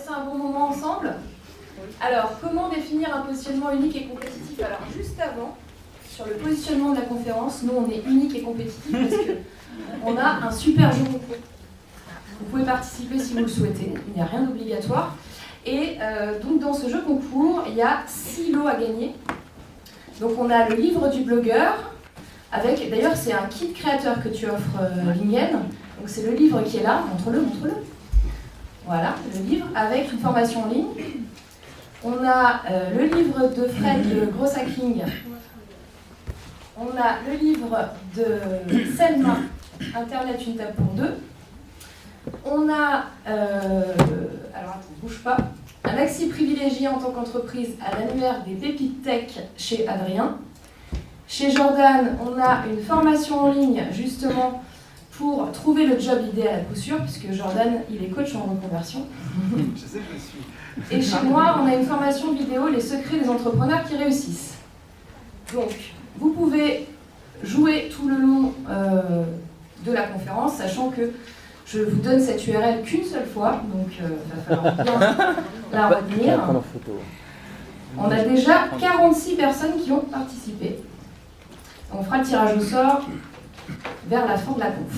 passé un bon moment ensemble. Alors, comment définir un positionnement unique et compétitif? Alors, juste avant, sur le positionnement de la conférence, nous, on est unique et compétitif parce qu'on a un super jeu concours. Vous pouvez participer si vous le souhaitez, il n'y a rien d'obligatoire. Et donc, dans ce jeu concours, il y a 6 lots à gagner. Donc, on a le livre du blogueur, avec, d'ailleurs, c'est un kit créateur que tu offres, Lingen. Donc, c'est le livre qui est là, montre-le. Voilà, le livre, avec une formation en ligne. On a le livre de Fred de Gross Hacking. On a le livre de Selma, Internet, une table pour deux. On a, alors attends, bouge pas, un accès privilégié en tant qu'entreprise à l'annuaire des pépites tech chez Adrien. Chez Jordan, on a une formation en ligne justement pour trouver le job idéal à coup sûr, puisque Jordan, il est coach en reconversion. Je sais que je suis. Et chez moi, on a une formation vidéo, les secrets des entrepreneurs qui réussissent. Donc, vous pouvez jouer tout le long de la conférence, sachant que je vous donne cette URL qu'une seule fois, donc il va falloir bien la retenir. On a déjà 46 personnes qui ont participé. On fera le tirage au sort vers la fin de la conf.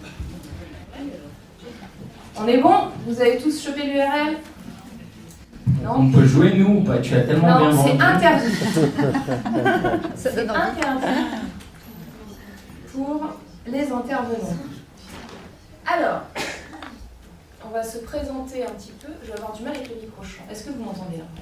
On est bon? Vous avez tous chopé l'URL? Non? On peut jouer nous ou pas? Tu as tellement bien vendu. Non, c'est interdit. C'est interdit pour les intervenants. Alors, on va se présenter un petit peu. Je vais avoir du mal avec le micro-champ. Est-ce que vous m'entendez là?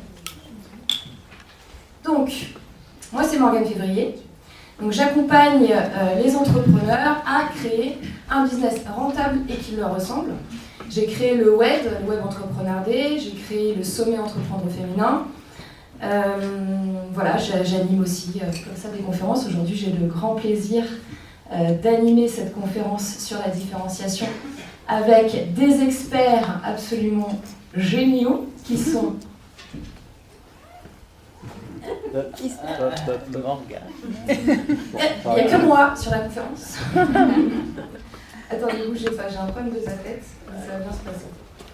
Donc, moi c'est Morgane Février. Donc, j'accompagne les entrepreneurs à créer un business rentable et qui leur ressemble. J'ai créé le Web Entrepreneur Day, j'ai créé le Sommet Entreprendre Féminin. Voilà, j'anime aussi comme ça des conférences. Aujourd'hui, j'ai le grand plaisir d'animer cette conférence sur la différenciation avec des experts absolument géniaux qui sont... Il n'y a que moi sur la conférence. Attendez, bougez pas, j'ai un problème de sa tête, ça va bien se passer.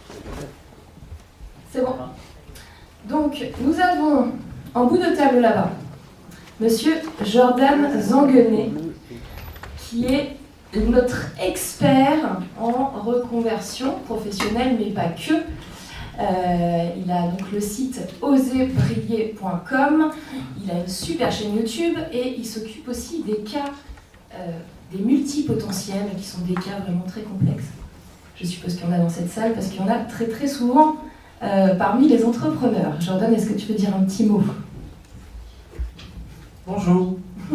C'est bon. Donc, nous avons en bout de table là-bas, Monsieur Jordan Zanguenet, qui est notre expert en reconversion professionnelle, mais pas que. Il a donc le site oserbriller.com, il a une super chaîne YouTube et il s'occupe aussi des cas, des multipotentiels qui sont des cas vraiment très complexes. Je suppose qu'il y en a dans cette salle parce qu'il y en a très très souvent parmi les entrepreneurs. Jordan, est-ce que tu peux dire un petit mot? Bonjour.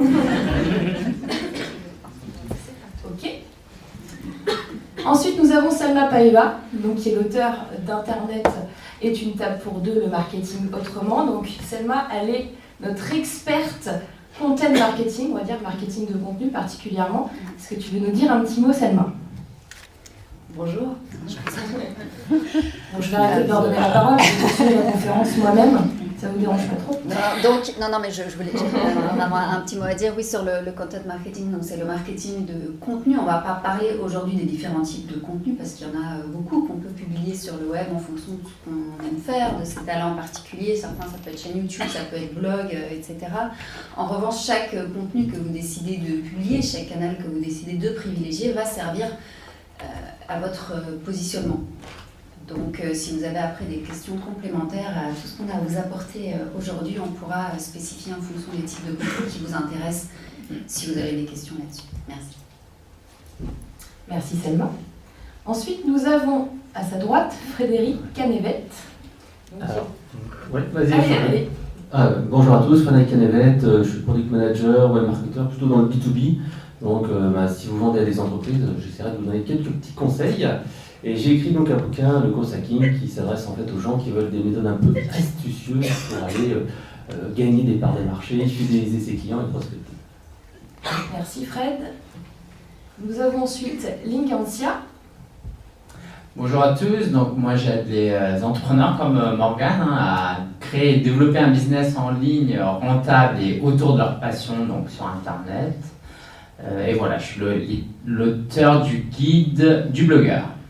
Ok. Ensuite, nous avons Selma Paeva, donc, qui est l'auteur d'Internet est une table pour deux, le marketing autrement. Donc, Selma, elle est notre experte content marketing, on va dire marketing de contenu particulièrement. Est-ce que tu veux nous dire un petit mot, Selma? Bonjour. Bon, je vais arrêter de leur donner la parole, je vais continuer la conférence moi-même. Ça vous dérange pas trop? Donc, non, mais je voulais en avoir un petit mot à dire. Oui, sur le content marketing, donc c'est le marketing de contenu. On ne va pas parler aujourd'hui des différents types de contenus parce qu'il y en a beaucoup qu'on peut publier sur le web en fonction de ce qu'on aime faire, de ses talents en particulier. Certains, ça peut être chaîne YouTube, ça peut être blog, etc. En revanche, chaque contenu que vous décidez de publier, chaque canal que vous décidez de privilégier va servir à votre positionnement. Donc, si vous avez après des questions complémentaires à tout ce qu'on a à vous apporter aujourd'hui, on pourra spécifier en fonction des types de contenus qui vous intéressent, si vous avez des questions là-dessus. Merci. Merci Selma. Ensuite, nous avons à sa droite Frédéric Canevet. Oui, vas-y. Allez. Bonjour à tous, Frédéric Canevet, je suis product manager, web marketer, plutôt dans le B2B. Donc, si vous vendez à des entreprises, j'essaierai de vous donner quelques petits conseils. Et j'ai écrit donc un bouquin, le Gross Hacking, qui s'adresse en fait aux gens qui veulent des méthodes un peu astucieuses pour aller gagner des parts des marchés, fidéliser ses clients et prospecter. Merci Fred. Nous avons ensuite Linkancia. Bonjour à tous, donc moi j'aide les entrepreneurs comme Morgane à créer et développer un business en ligne rentable et autour de leur passion, donc sur Internet. Et voilà, je suis l'auteur du guide du blogueur.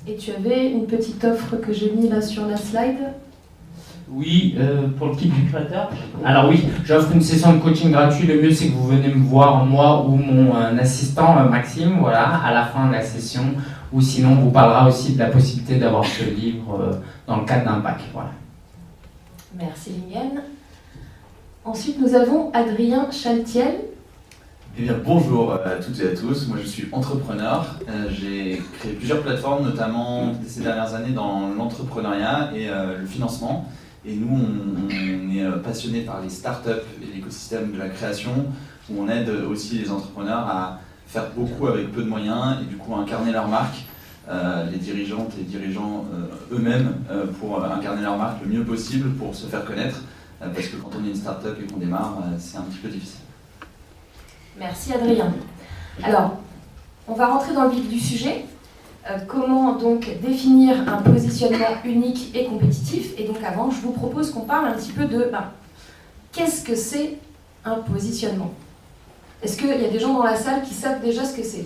Et tu avais une petite offre que j'ai mis là sur la slide. Oui, pour le kit du créateur. Alors oui, j'offre une session de coaching gratuit. Le mieux, c'est que vous venez me voir, moi ou mon assistant Maxime, voilà, à la fin de la session. Ou sinon, on vous parlera aussi de la possibilité d'avoir ce livre dans le cadre d'un pack. Voilà. Merci Lingen. Ensuite, nous avons Adrien Chaltiel. Eh bien, bonjour à toutes et à tous. Moi, je suis entrepreneur. J'ai créé plusieurs plateformes, notamment ces dernières années dans l'entrepreneuriat et le financement. Et nous, on est passionnés par les startups et l'écosystème de la création, où on aide aussi les entrepreneurs à faire beaucoup avec peu de moyens et du coup à incarner leur marque, les dirigeantes et dirigeants eux-mêmes pour incarner leur marque le mieux possible pour se faire connaître. Parce que quand on est une start-up et qu'on démarre, c'est un petit peu difficile. Merci Adrien. Alors, on va rentrer dans le vif du sujet. Comment donc définir un positionnement unique et compétitif? Et donc avant, je vous propose qu'on parle un petit peu de qu'est-ce que c'est un positionnement? Est-ce qu'il y a des gens dans la salle qui savent déjà ce que c'est?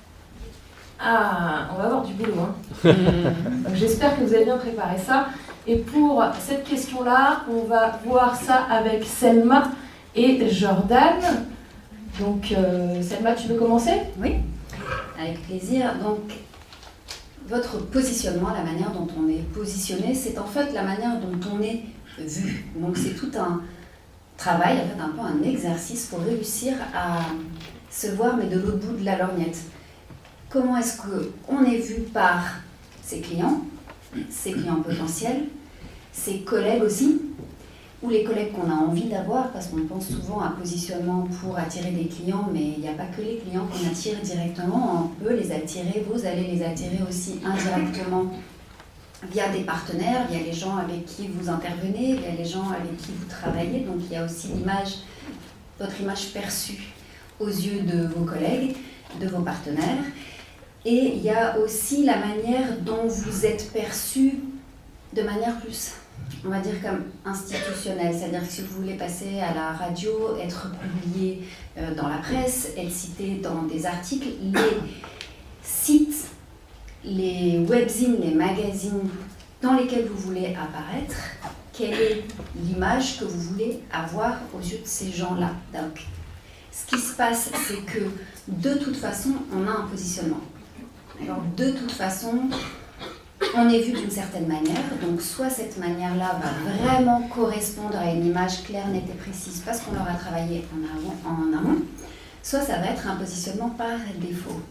Ah, on va avoir du boulot. Donc, j'espère que vous avez bien préparé ça. Et pour cette question-là, on va voir ça avec Selma et Jordan. Donc, Selma, tu veux commencer? Oui, avec plaisir. Donc, votre positionnement, la manière dont on est positionné, c'est en fait la manière dont on est vu. Donc, c'est tout un travail, en fait, un peu un exercice pour réussir à se voir, mais de l'autre bout de la lorgnette. Comment est-ce qu'on est vu par ses clients potentiels, ses collègues aussi, ou les collègues qu'on a envie d'avoir, parce qu'on pense souvent à positionnement pour attirer des clients, mais il n'y a pas que les clients qu'on attire directement, on peut les attirer, vous allez les attirer aussi indirectement via des partenaires, via les gens avec qui vous intervenez, via les gens avec qui vous travaillez, donc il y a aussi l'image, votre image perçue aux yeux de vos collègues, de vos partenaires, et il y a aussi la manière dont vous êtes perçu de manière plus, on va dire, comme institutionnelle. C'est-à-dire que si vous voulez passer à la radio, être publié dans la presse, être cité dans des articles, les sites, les webzines, les magazines dans lesquels vous voulez apparaître, quelle est l'image que vous voulez avoir aux yeux de ces gens-là. Donc, ce qui se passe, c'est que de toute façon, on a un positionnement. Alors, de toute façon, on est vu d'une certaine manière, donc soit cette manière-là va vraiment correspondre à une image claire, nette et précise parce qu'on aura travaillé en amont, soit ça va être un positionnement par défaut.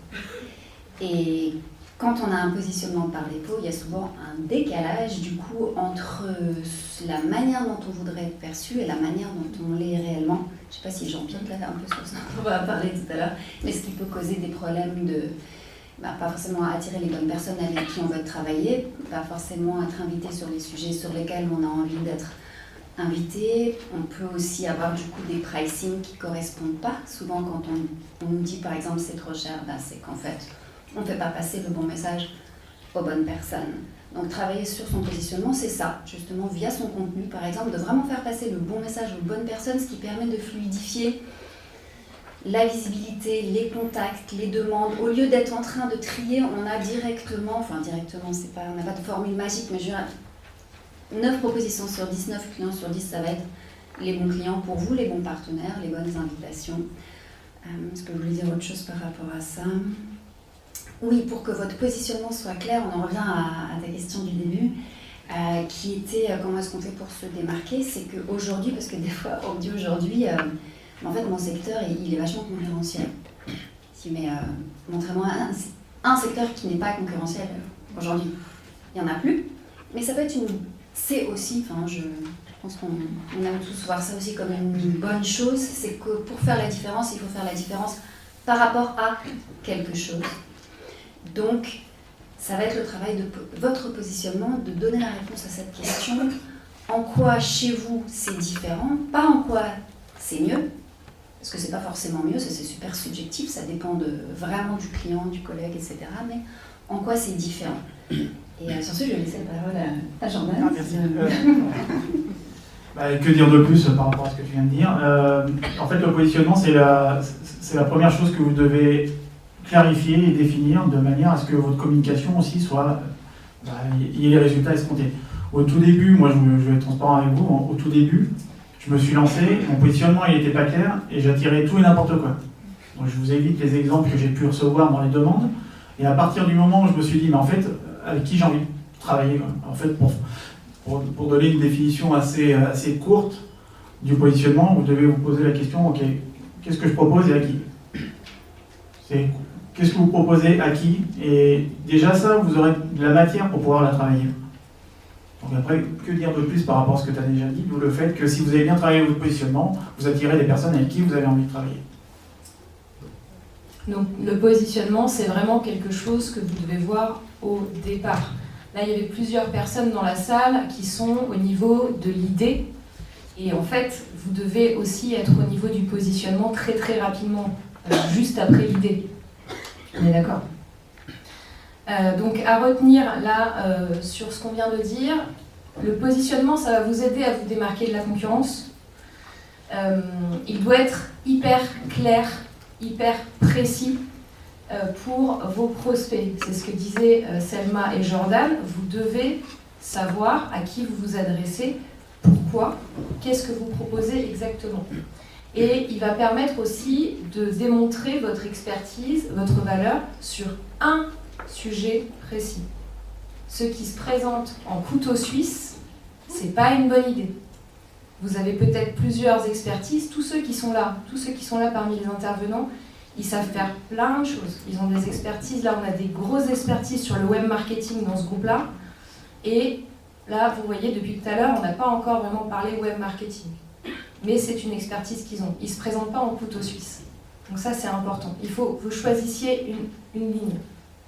Et quand on a un positionnement par défaut, il y a souvent un décalage du coup entre la manière dont on voudrait être perçu et la manière dont on l'est réellement. Je ne sais pas si Jean-Pierre là un peu sur ce dont on va parler tout à l'heure, mais ce qui peut causer des problèmes de... pas forcément attirer les bonnes personnes avec qui on veut travailler, pas forcément être invité sur les sujets sur lesquels on a envie d'être invité. On peut aussi avoir du coup des pricing qui ne correspondent pas. Souvent quand on nous dit par exemple c'est trop cher, c'est qu'en fait on ne fait pas passer le bon message aux bonnes personnes. Donc travailler sur son positionnement, c'est ça, justement via son contenu par exemple, de vraiment faire passer le bon message aux bonnes personnes, ce qui permet de fluidifier la visibilité, les contacts, les demandes. Au lieu d'être en train de trier, on a directement, c'est pas, on n'a pas de formule magique, mais je dirais 9 propositions sur 10, 9 clients sur 10, ça va être les bons clients pour vous, les bons partenaires, les bonnes invitations. Est-ce que vous voulez dire autre chose par rapport à ça? Oui, pour que votre positionnement soit clair, on en revient à ta question du début, qui était comment est-ce qu'on fait pour se démarquer. C'est qu'aujourd'hui, parce que des fois on dit aujourd'hui, en fait mon secteur il est vachement concurrentiel. Mais montrez-moi un secteur qui n'est pas concurrentiel aujourd'hui. Il n'y en a plus, mais ça peut être c'est aussi, je pense qu'on aime tous voir ça aussi comme une bonne chose, c'est que pour faire la différence, il faut faire la différence par rapport à quelque chose. Donc, ça va être le travail de votre positionnement, de donner la réponse à cette question. En quoi, chez vous, c'est différent, pas en quoi c'est mieux, parce que c'est pas forcément mieux, ça c'est super subjectif, ça dépend vraiment du client, du collègue, etc. Mais en quoi c'est différent. Et sur ce, je vais laisser la parole à Jordan. Merci. Que dire de plus par rapport à ce que tu viens de dire? En fait, le positionnement, c'est la première chose que vous devez clarifier et définir de manière à ce que votre communication aussi soit, il y ait les résultats escomptés. Au tout début, moi je vais être transparent avec vous, au tout début, je me suis lancé, mon positionnement il n'était pas clair et j'attirais tout et n'importe quoi. Donc je vous évite les exemples que j'ai pu recevoir dans les demandes. Et à partir du moment où je me suis dit, mais en fait, avec qui j'ai envie de travailler quoi. En fait, pour donner une définition assez courte du positionnement, vous devez vous poser la question, ok, qu'est-ce que je propose et à qui? Qu'est-ce que vous proposez à qui? Et déjà ça, vous aurez de la matière pour pouvoir la travailler. Donc après, que dire de plus par rapport à ce que tu as déjà dit? D'où le fait que si vous avez bien travaillé votre positionnement, vous attirez des personnes avec qui vous avez envie de travailler. Donc le positionnement, c'est vraiment quelque chose que vous devez voir au départ. Là, il y avait plusieurs personnes dans la salle qui sont au niveau de l'idée. Et en fait, vous devez aussi être au niveau du positionnement très très rapidement, juste après l'idée. On est d'accord? Donc à retenir là sur ce qu'on vient de dire, le positionnement, ça va vous aider à vous démarquer de la concurrence. Il doit être hyper clair, hyper précis pour vos prospects. C'est ce que disaient Selma et Jordan. Vous devez savoir à qui vous vous adressez, pourquoi, qu'est-ce que vous proposez exactement. Et il va permettre aussi de démontrer votre expertise, votre valeur sur un sujet précis. Ceux qui se présentent en couteau suisse, c'est pas une bonne idée. Vous avez peut-être plusieurs expertises, tous ceux qui sont là parmi les intervenants, ils savent faire plein de choses. Ils ont des expertises, là on a des grosses expertises sur le web marketing dans ce groupe-là. Et là, vous voyez, depuis tout à l'heure, on n'a pas encore vraiment parlé web marketing. Mais c'est une expertise qu'ils ont. Ils ne se présentent pas en couteau suisse. Donc ça, c'est important. Il faut que vous choisissiez une ligne.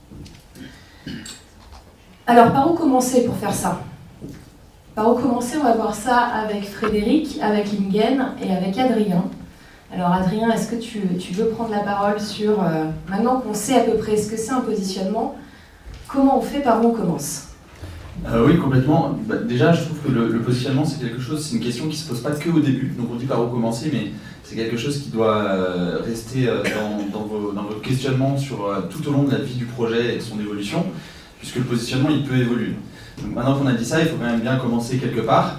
Alors, par où commencer pour faire ça? Par où commencer? On va voir ça avec Frédéric, avec Lingen et avec Adrien. Alors Adrien, est-ce que tu veux prendre la parole sur, maintenant qu'on sait à peu près ce que c'est un positionnement, comment on fait, par où on commence? Oui, complètement. Déjà, je trouve que le positionnement, c'est quelque chose, c'est une question qui ne se pose pas que au début. Donc on dit par où commencer, mais c'est quelque chose qui doit rester dans votre questionnement tout au long de la vie du projet et de son évolution, puisque le positionnement, il peut évoluer. Donc maintenant qu'on a dit ça, il faut quand même bien commencer quelque part.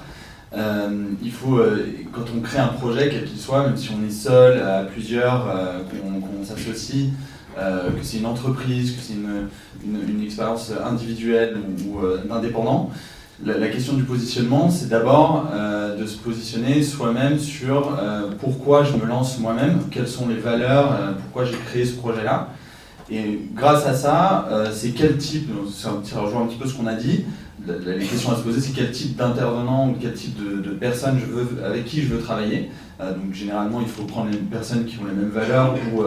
Il faut, quand on crée un projet, quel qu'il soit, même si on est seul, à plusieurs, qu'on s'associe, que c'est une entreprise, que c'est une expérience individuelle ou d'indépendant, la question du positionnement, c'est d'abord de se positionner soi-même sur pourquoi je me lance moi-même, quelles sont les valeurs, pourquoi j'ai créé ce projet-là. Et grâce à ça, c'est quel type, ça rejoint un petit peu ce qu'on a dit, les questions à se poser, c'est quel type d'intervenant ou quel type de personne avec qui je veux travailler. Donc généralement, il faut prendre les personnes qui ont les mêmes valeurs ou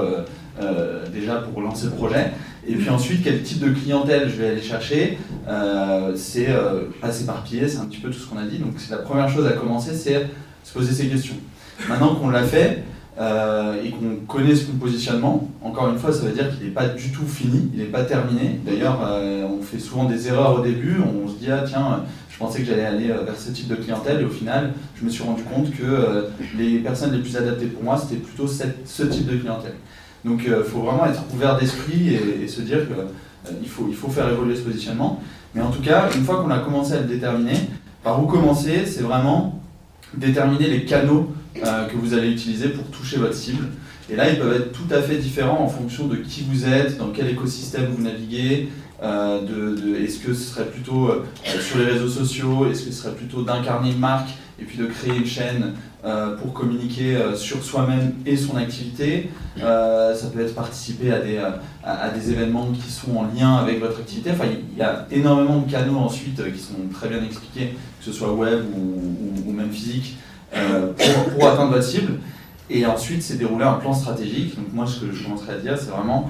déjà pour lancer le projet. Et puis ensuite, quel type de clientèle je vais aller chercher, c'est pas s'éparpiller, c'est un petit peu tout ce qu'on a dit. Donc c'est la première chose à commencer, c'est se poser ces questions. Maintenant qu'on l'a fait et qu'on connaît son positionnement, encore une fois, ça veut dire qu'il n'est pas du tout fini, il n'est pas terminé. D'ailleurs, on fait souvent des erreurs au début, on se dit « Ah tiens, je pensais que j'allais aller vers ce type de clientèle » et au final, je me suis rendu compte que les personnes les plus adaptées pour moi, c'était plutôt ce type de clientèle. Donc il faut vraiment être ouvert d'esprit et se dire qu'il faut faire évoluer ce positionnement. Mais en tout cas, une fois qu'on a commencé à le déterminer, par où commencer, c'est vraiment déterminer les canaux que vous allez utiliser pour toucher votre cible. Et là, ils peuvent être tout à fait différents en fonction de qui vous êtes, dans quel écosystème vous naviguez, est-ce que ce serait plutôt sur les réseaux sociaux, est-ce que ce serait plutôt d'incarner une marque et puis de créer une chaîne pour communiquer sur soi-même et son activité. Ça peut être participer à des événements qui sont en lien avec votre activité. Enfin, il y a énormément de canaux ensuite qui sont très bien expliqués, que ce soit web ou même physique, pour atteindre votre cible. Et ensuite, c'est dérouler un plan stratégique. Donc moi, ce que je commencerai à dire, c'est vraiment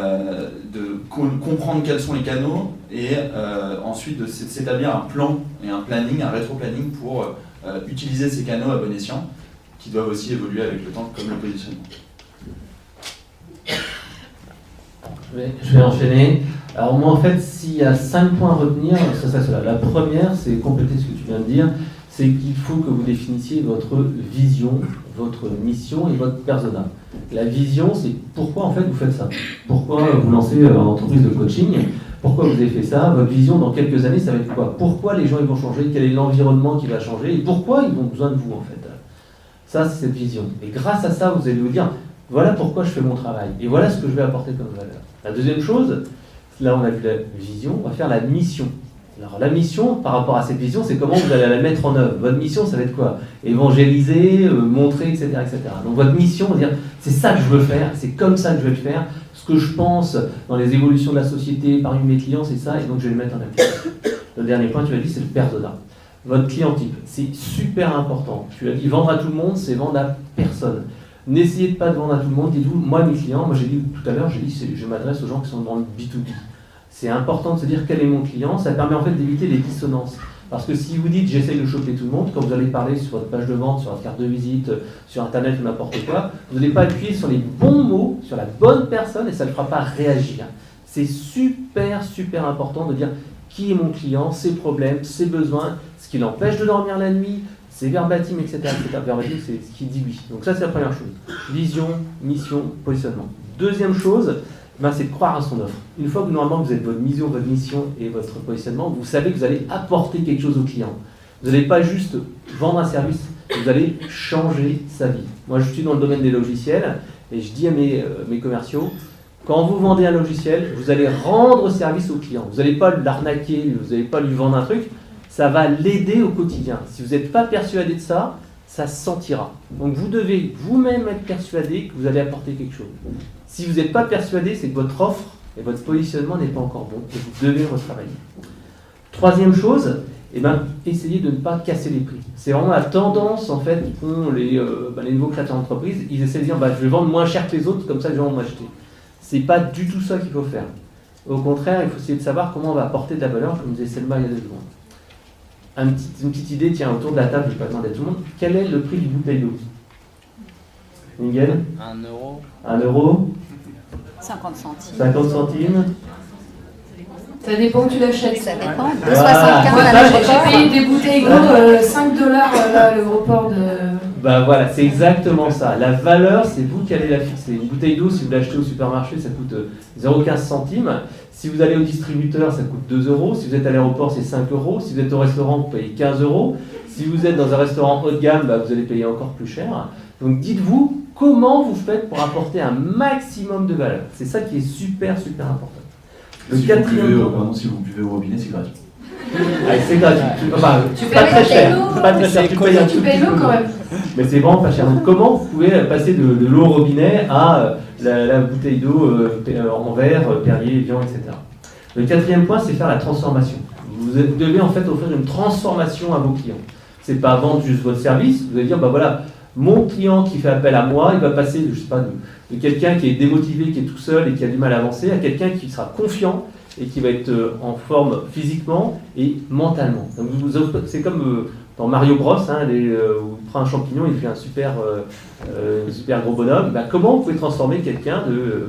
de comprendre quels sont les canaux et ensuite de s'établir un plan et un planning, un rétro-planning pour utiliser ces canaux à bon escient, qui doivent aussi évoluer avec le temps, comme le positionnement. Je vais enchaîner. Alors moi, en fait, s'il y a 5 points à retenir, ça serait cela. La première, c'est compléter ce que tu viens de dire, c'est qu'il faut que vous définissiez votre vision, votre mission et votre persona. La vision, c'est pourquoi en fait vous faites ça. Pourquoi vous lancez une entreprise de coaching. Pourquoi vous avez fait ça. Votre vision dans quelques années, ça va être quoi. Pourquoi les gens ils vont changer. Quel est l'environnement qui va changer. Et pourquoi ils ont besoin de vous en fait. Ça, c'est cette vision. Et grâce à ça, vous allez vous dire, voilà pourquoi je fais mon travail. Et voilà ce que je vais apporter comme valeur. La deuxième chose, là on a vu la vision, on va faire la mission. Alors la mission, par rapport à cette vision, c'est comment vous allez la mettre en œuvre. Votre mission, ça va être quoi. Évangéliser, montrer, etc., etc. Donc votre mission, on va dire, c'est ça que je veux faire, c'est comme ça que je vais le faire. Ce que je pense dans les évolutions de la société, parmi mes clients, c'est ça, et donc je vais le mettre en application. Le dernier point, tu as dit, c'est le persona. Votre client type, c'est super important. Tu as dit, vendre à tout le monde, c'est vendre à personne. N'essayez de pas de vendre à tout le monde. Dites-vous, moi, mes clients, moi j'ai dit tout à l'heure, je m'adresse aux gens qui sont dans le B2B. C'est important de se dire quel est mon client. Ça permet en fait d'éviter les dissonances. Parce que si vous dites, j'essaye de choper tout le monde, quand vous allez parler sur votre page de vente, sur votre carte de visite, sur Internet ou n'importe quoi, vous n'allez pas appuyer sur les bons mots, sur la bonne personne, et ça ne le fera pas réagir. C'est super, super important de dire qui est mon client, ses problèmes, ses besoins, ce qui l'empêche de dormir la nuit, ses verbatim, etc. Verbatim, c'est ce qui dit oui. Donc ça, c'est la première chose. Vision, mission, positionnement. Deuxième chose, c'est de croire à son offre. Une fois que normalement vous êtes votre mission et votre positionnement, vous savez que vous allez apporter quelque chose au client. Vous n'allez pas juste vendre un service, vous allez changer sa vie. Moi, je suis dans le domaine des logiciels et je dis à mes commerciaux, quand vous vendez un logiciel, vous allez rendre service au client. Vous n'allez pas l'arnaquer, vous n'allez pas lui vendre un truc, ça va l'aider au quotidien. Si vous n'êtes pas persuadé de ça, ça se sentira. Donc vous devez vous-même être persuadé que vous allez apporter quelque chose. Si vous n'êtes pas persuadé, c'est que votre offre et votre positionnement n'est pas encore bon et vous devez retravailler. Troisième chose, essayez de ne pas casser les prix. C'est vraiment la tendance en fait qu'ont les nouveaux créateurs d'entreprise. Ils essaient de dire je vais vendre moins cher que les autres, comme ça les gens vont m'acheter. C'est pas du tout ça qu'il faut faire. Au contraire, il faut essayer de savoir comment on va apporter de la valeur, comme disait Selma il y a 2 secondes. Une petite idée, tiens, autour de la table, je ne vais pas demander à tout le monde. Quel est le prix d'une bouteille d'eau? Ningen? 1 €. 1 €. 50 centimes. 50 centimes. Ça dépend où tu l'achètes. Ça dépend. De Voilà. 75 Moi, à la j'ai payé des bouteilles d'eau, $5 là, le gros port de... Voilà, c'est exactement ça. La valeur, c'est vous qui allez la fixer. Une bouteille d'eau, si vous l'achetez au supermarché, ça coûte 0,15 centimes. Si vous allez au distributeur, ça coûte 2 €. Si vous êtes à l'aéroport, c'est 5 €. Si vous êtes au restaurant, vous payez 15 €. Si vous êtes dans un restaurant haut de gamme, vous allez payer encore plus cher. Donc dites-vous, comment vous faites pour apporter un maximum de valeur. C'est ça qui est super, super important. Si vous buvez au robinet, c'est gratuit. C'est gratuit. Tu pas très cher. Pas très cher. Tu payes l'eau quand même. Mais c'est vraiment pas cher. Donc comment vous pouvez passer de l'eau au robinet à la bouteille d'eau en verre, Perrier, Evian, etc. Le quatrième point, c'est faire la transformation. Vous devez en fait offrir une transformation à vos clients. C'est pas vendre juste votre service. Vous allez dire, mon client qui fait appel à moi, il va passer de quelqu'un qui est démotivé, qui est tout seul et qui a du mal à avancer, à quelqu'un qui sera confiant et qui va être en forme physiquement et mentalement. Donc c'est comme dans Mario Bros, où il prend un champignon, il fait un super gros bonhomme. Comment vous pouvez transformer quelqu'un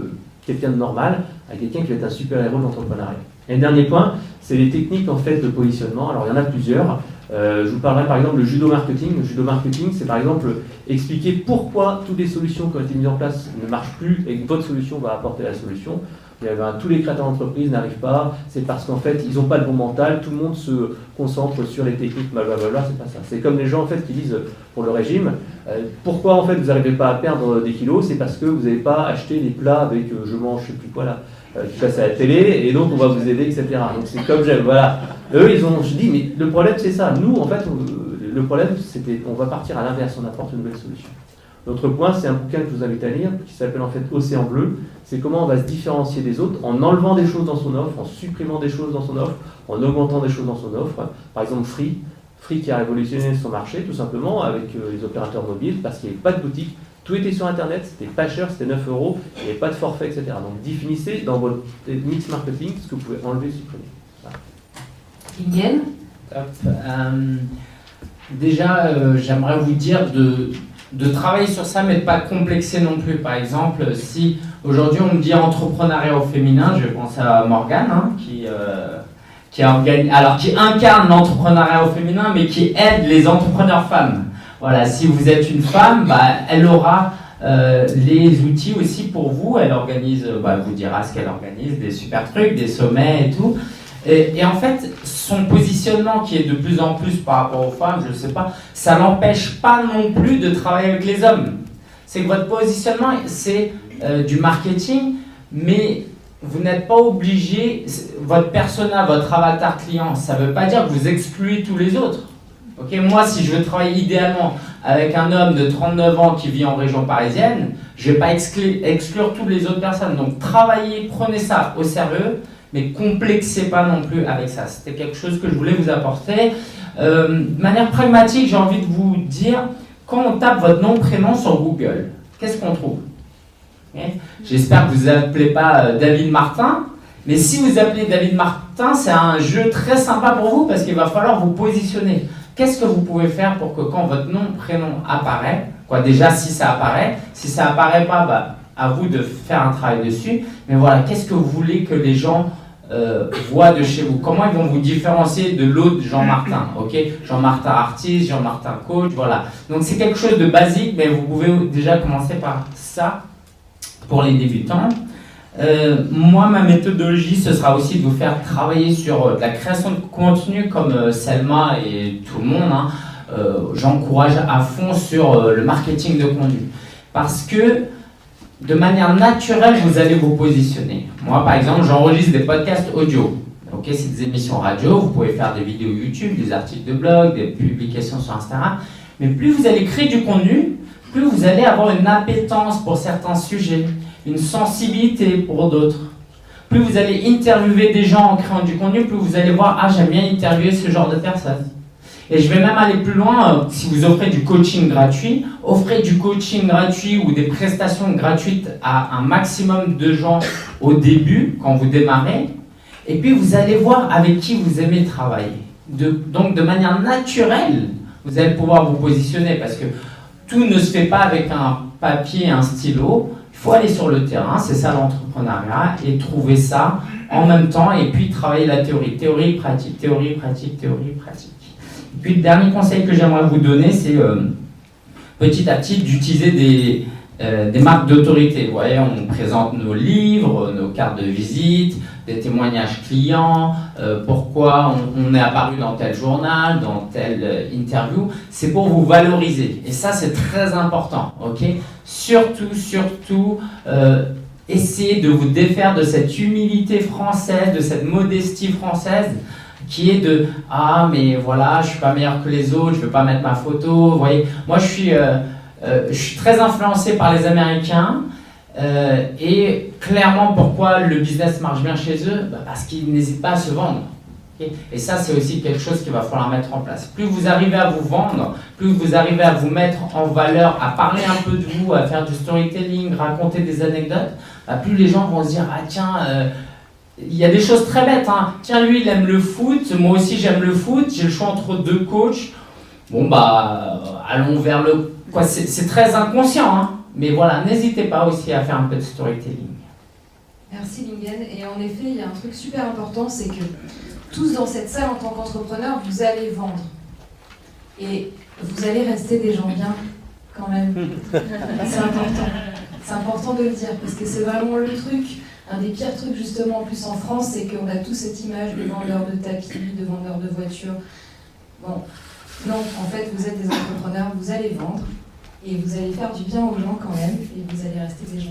de normal à quelqu'un qui va être un super héros de l'entrepreneuriat? Et le dernier point, c'est les techniques en fait de positionnement. Alors il y en a plusieurs. Je vous parlerai par exemple du judo marketing. Le judo marketing, c'est par exemple expliquer pourquoi toutes les solutions qui ont été mises en place ne marchent plus et que votre solution va apporter la solution. Tous les créateurs d'entreprise n'arrivent pas, c'est parce qu'en fait ils n'ont pas le bon mental, tout le monde se concentre sur les techniques, blablabla, c'est pas ça. C'est comme les gens en fait qui disent pour le régime, pourquoi en fait vous n'arrivez pas à perdre des kilos, c'est parce que vous n'avez pas acheté les plats avec je mange je sais plus quoi là, qui passe à la télé et donc on va vous aider, etc. Donc c'est comme j'aime, voilà. Eux je dis mais le problème c'est ça, nous en fait le problème c'était on va partir à l'inverse, on apporte une nouvelle solution. L'autre point, c'est un bouquin que je vous invite à lire, qui s'appelle en fait Océan Bleu. C'est comment on va se différencier des autres en enlevant des choses dans son offre, en supprimant des choses dans son offre, en augmentant des choses dans son offre. Par exemple, Free qui a révolutionné son marché, tout simplement, avec les opérateurs mobiles, parce qu'il n'y avait pas de boutique. Tout était sur Internet, c'était pas cher, c'était 9 €, il n'y avait pas de forfait, etc. Donc définissez dans votre mix marketing ce que vous pouvez enlever et supprimer. Ingen. Déjà, j'aimerais vous dire de travailler sur ça, mais de ne pas complexer non plus. Par exemple, si aujourd'hui on me dit entrepreneuriat au féminin, je vais penser à Morgane, qui incarne l'entrepreneuriat au féminin, mais qui aide les entrepreneurs femmes. Voilà, si vous êtes une femme, elle aura les outils aussi pour vous. Elle organise, elle vous dira ce qu'elle organise, des super trucs, des sommets et tout. Et en fait, son positionnement qui est de plus en plus par rapport aux femmes, je ne sais pas, ça n'empêche pas non plus de travailler avec les hommes. C'est que votre positionnement, c'est du marketing, mais vous n'êtes pas obligé, votre persona, votre avatar client, ça ne veut pas dire que vous excluez tous les autres. Okay, moi, si je veux travailler idéalement avec un homme de 39 ans qui vit en région parisienne, je ne vais pas exclure toutes les autres personnes. Donc, travaillez, prenez ça au sérieux, mais complexez pas non plus avec ça. C'était quelque chose que je voulais vous apporter. De manière pragmatique, j'ai envie de vous dire, quand on tape votre nom, prénom sur Google, qu'est-ce qu'on trouve? Okay. J'espère que vous n'appelez pas David Martin, mais si vous appelez David Martin, c'est un jeu très sympa pour vous parce qu'il va falloir vous positionner. Qu'est-ce que vous pouvez faire pour que quand votre nom, prénom apparaît, déjà si ça apparaît pas, à vous de faire un travail dessus, mais voilà, qu'est-ce que vous voulez que les gens voient de chez vous? Comment ils vont vous différencier de l'autre Jean-Martin? Jean-Martin artiste, Jean-Martin coach, voilà. Donc c'est quelque chose de basique, mais vous pouvez déjà commencer par ça pour les débutants. Moi, ma méthodologie, ce sera aussi de vous faire travailler sur la création de contenu comme Selma et tout le monde. J'encourage à fond sur le marketing de contenu. Parce que de manière naturelle, vous allez vous positionner. Moi, par exemple, j'enregistre des podcasts audio. C'est des émissions radio, vous pouvez faire des vidéos YouTube, des articles de blog, des publications sur Instagram. Mais plus vous allez créer du contenu, plus vous allez avoir une appétence pour certains sujets, une sensibilité pour d'autres. Plus vous allez interviewer des gens en créant du contenu, plus vous allez voir, j'aime bien interviewer ce genre de personnes. Et je vais même aller plus loin, si vous offrez du coaching gratuit, offrez du coaching gratuit ou des prestations gratuites à un maximum de gens au début, quand vous démarrez, et puis vous allez voir avec qui vous aimez travailler. Donc de manière naturelle, vous allez pouvoir vous positionner, parce que tout ne se fait pas avec un papier et un stylo. Il faut aller sur le terrain, c'est ça l'entrepreneuriat, et trouver ça en même temps, et puis travailler la théorie. Théorie, pratique, théorie, pratique, théorie, pratique. Et puis le dernier conseil que j'aimerais vous donner, c'est petit à petit d'utiliser des marques d'autorité. Vous voyez, on présente nos livres, nos cartes de visite, des témoignages clients, pourquoi on est apparu dans tel journal, dans telle interview. C'est pour vous valoriser. Et ça, c'est très important. Surtout, essayez de vous défaire de cette humilité française, de cette modestie française, qui est de « Ah, mais voilà, je suis pas meilleur que les autres, je veux pas mettre ma photo. » Vous voyez, moi, je suis très influencé par les Américains. Et clairement, pourquoi le business marche bien chez eux? Parce qu'ils n'hésitent pas à se vendre. Et ça, c'est aussi quelque chose qu'il va falloir mettre en place. Plus vous arrivez à vous vendre, plus vous arrivez à vous mettre en valeur, à parler un peu de vous, à faire du storytelling, raconter des anecdotes, plus les gens vont se dire « Ah tiens, il y a des choses très bêtes. Tiens, lui, il aime le foot, moi aussi j'aime le foot, j'ai le choix entre deux coachs. Bon, allons vers le... » C'est très inconscient, mais voilà, n'hésitez pas aussi à faire un peu de storytelling. Merci Lingen. Et en effet, il y a un truc super important, c'est que tous dans cette salle en tant qu'entrepreneur, vous allez vendre. Et vous allez rester des gens bien, quand même. C'est important. C'est important de le dire, parce que c'est vraiment le truc. Un des pires trucs, justement, en plus en France, c'est qu'on a tous cette image de vendeurs de tapis, de vendeurs de voitures. Bon, non, en fait, vous êtes des entrepreneurs, vous allez vendre. Et vous allez faire du bien aux gens quand même, et vous allez rester des gens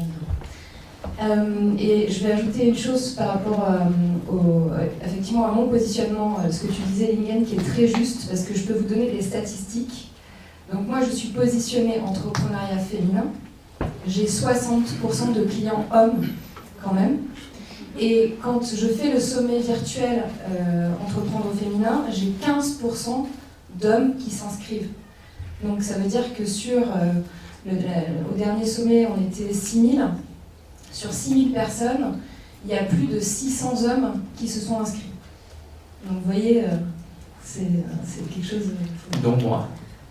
bien. Et je vais ajouter une chose par rapport effectivement à mon positionnement, ce que tu disais Lingen, qui est très juste, parce que je peux vous donner des statistiques. Donc moi, je suis positionnée entrepreneuriat féminin. J'ai 60% de clients hommes quand même. Et quand je fais le sommet virtuel entreprendre au féminin, j'ai 15% d'hommes qui s'inscrivent. Donc ça veut dire que au dernier sommet, on était 6000. Sur 6000 personnes, il y a plus de 600 hommes qui se sont inscrits. Donc vous voyez, c'est quelque chose... Donc moi.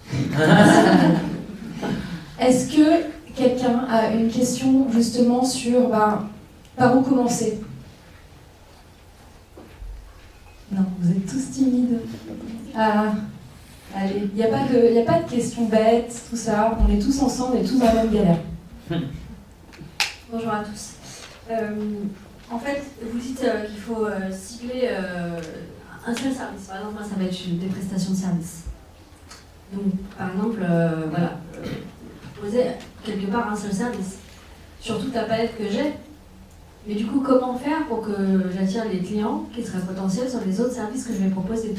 Est-ce que quelqu'un a une question justement sur par où commencer? Non, vous êtes tous timides. Allez, il n'y a pas de questions bêtes, tout ça. On est tous ensemble et tous dans la même galère. Bonjour à tous. En fait, vous dites qu'il faut cibler un seul service. Par exemple, moi, ça va être des prestations de service. Donc, par exemple, proposer quelque part un seul service sur toute la palette que j'ai. Mais du coup, comment faire pour que j'attire les clients qui seraient potentiels sur les autres services que je vais proposer?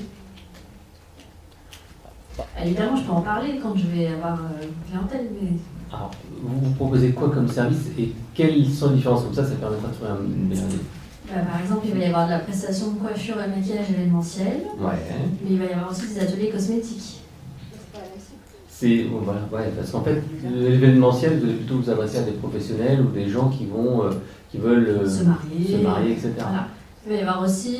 Évidemment, je peux en parler quand je vais avoir une clientèle, mais... Alors, vous proposez quoi comme service et quelles sont les différences? Comme ça permettra de trouver une meilleure idée. Par exemple, il va y avoir de la prestation de coiffure et maquillage événementiel, Ouais. mais il va y avoir aussi des ateliers cosmétiques. Parce qu'en fait, l'événementiel, vous allez plutôt vous adresser à des professionnels ou des gens qui veulent se marier, etc. Voilà. Il va y avoir aussi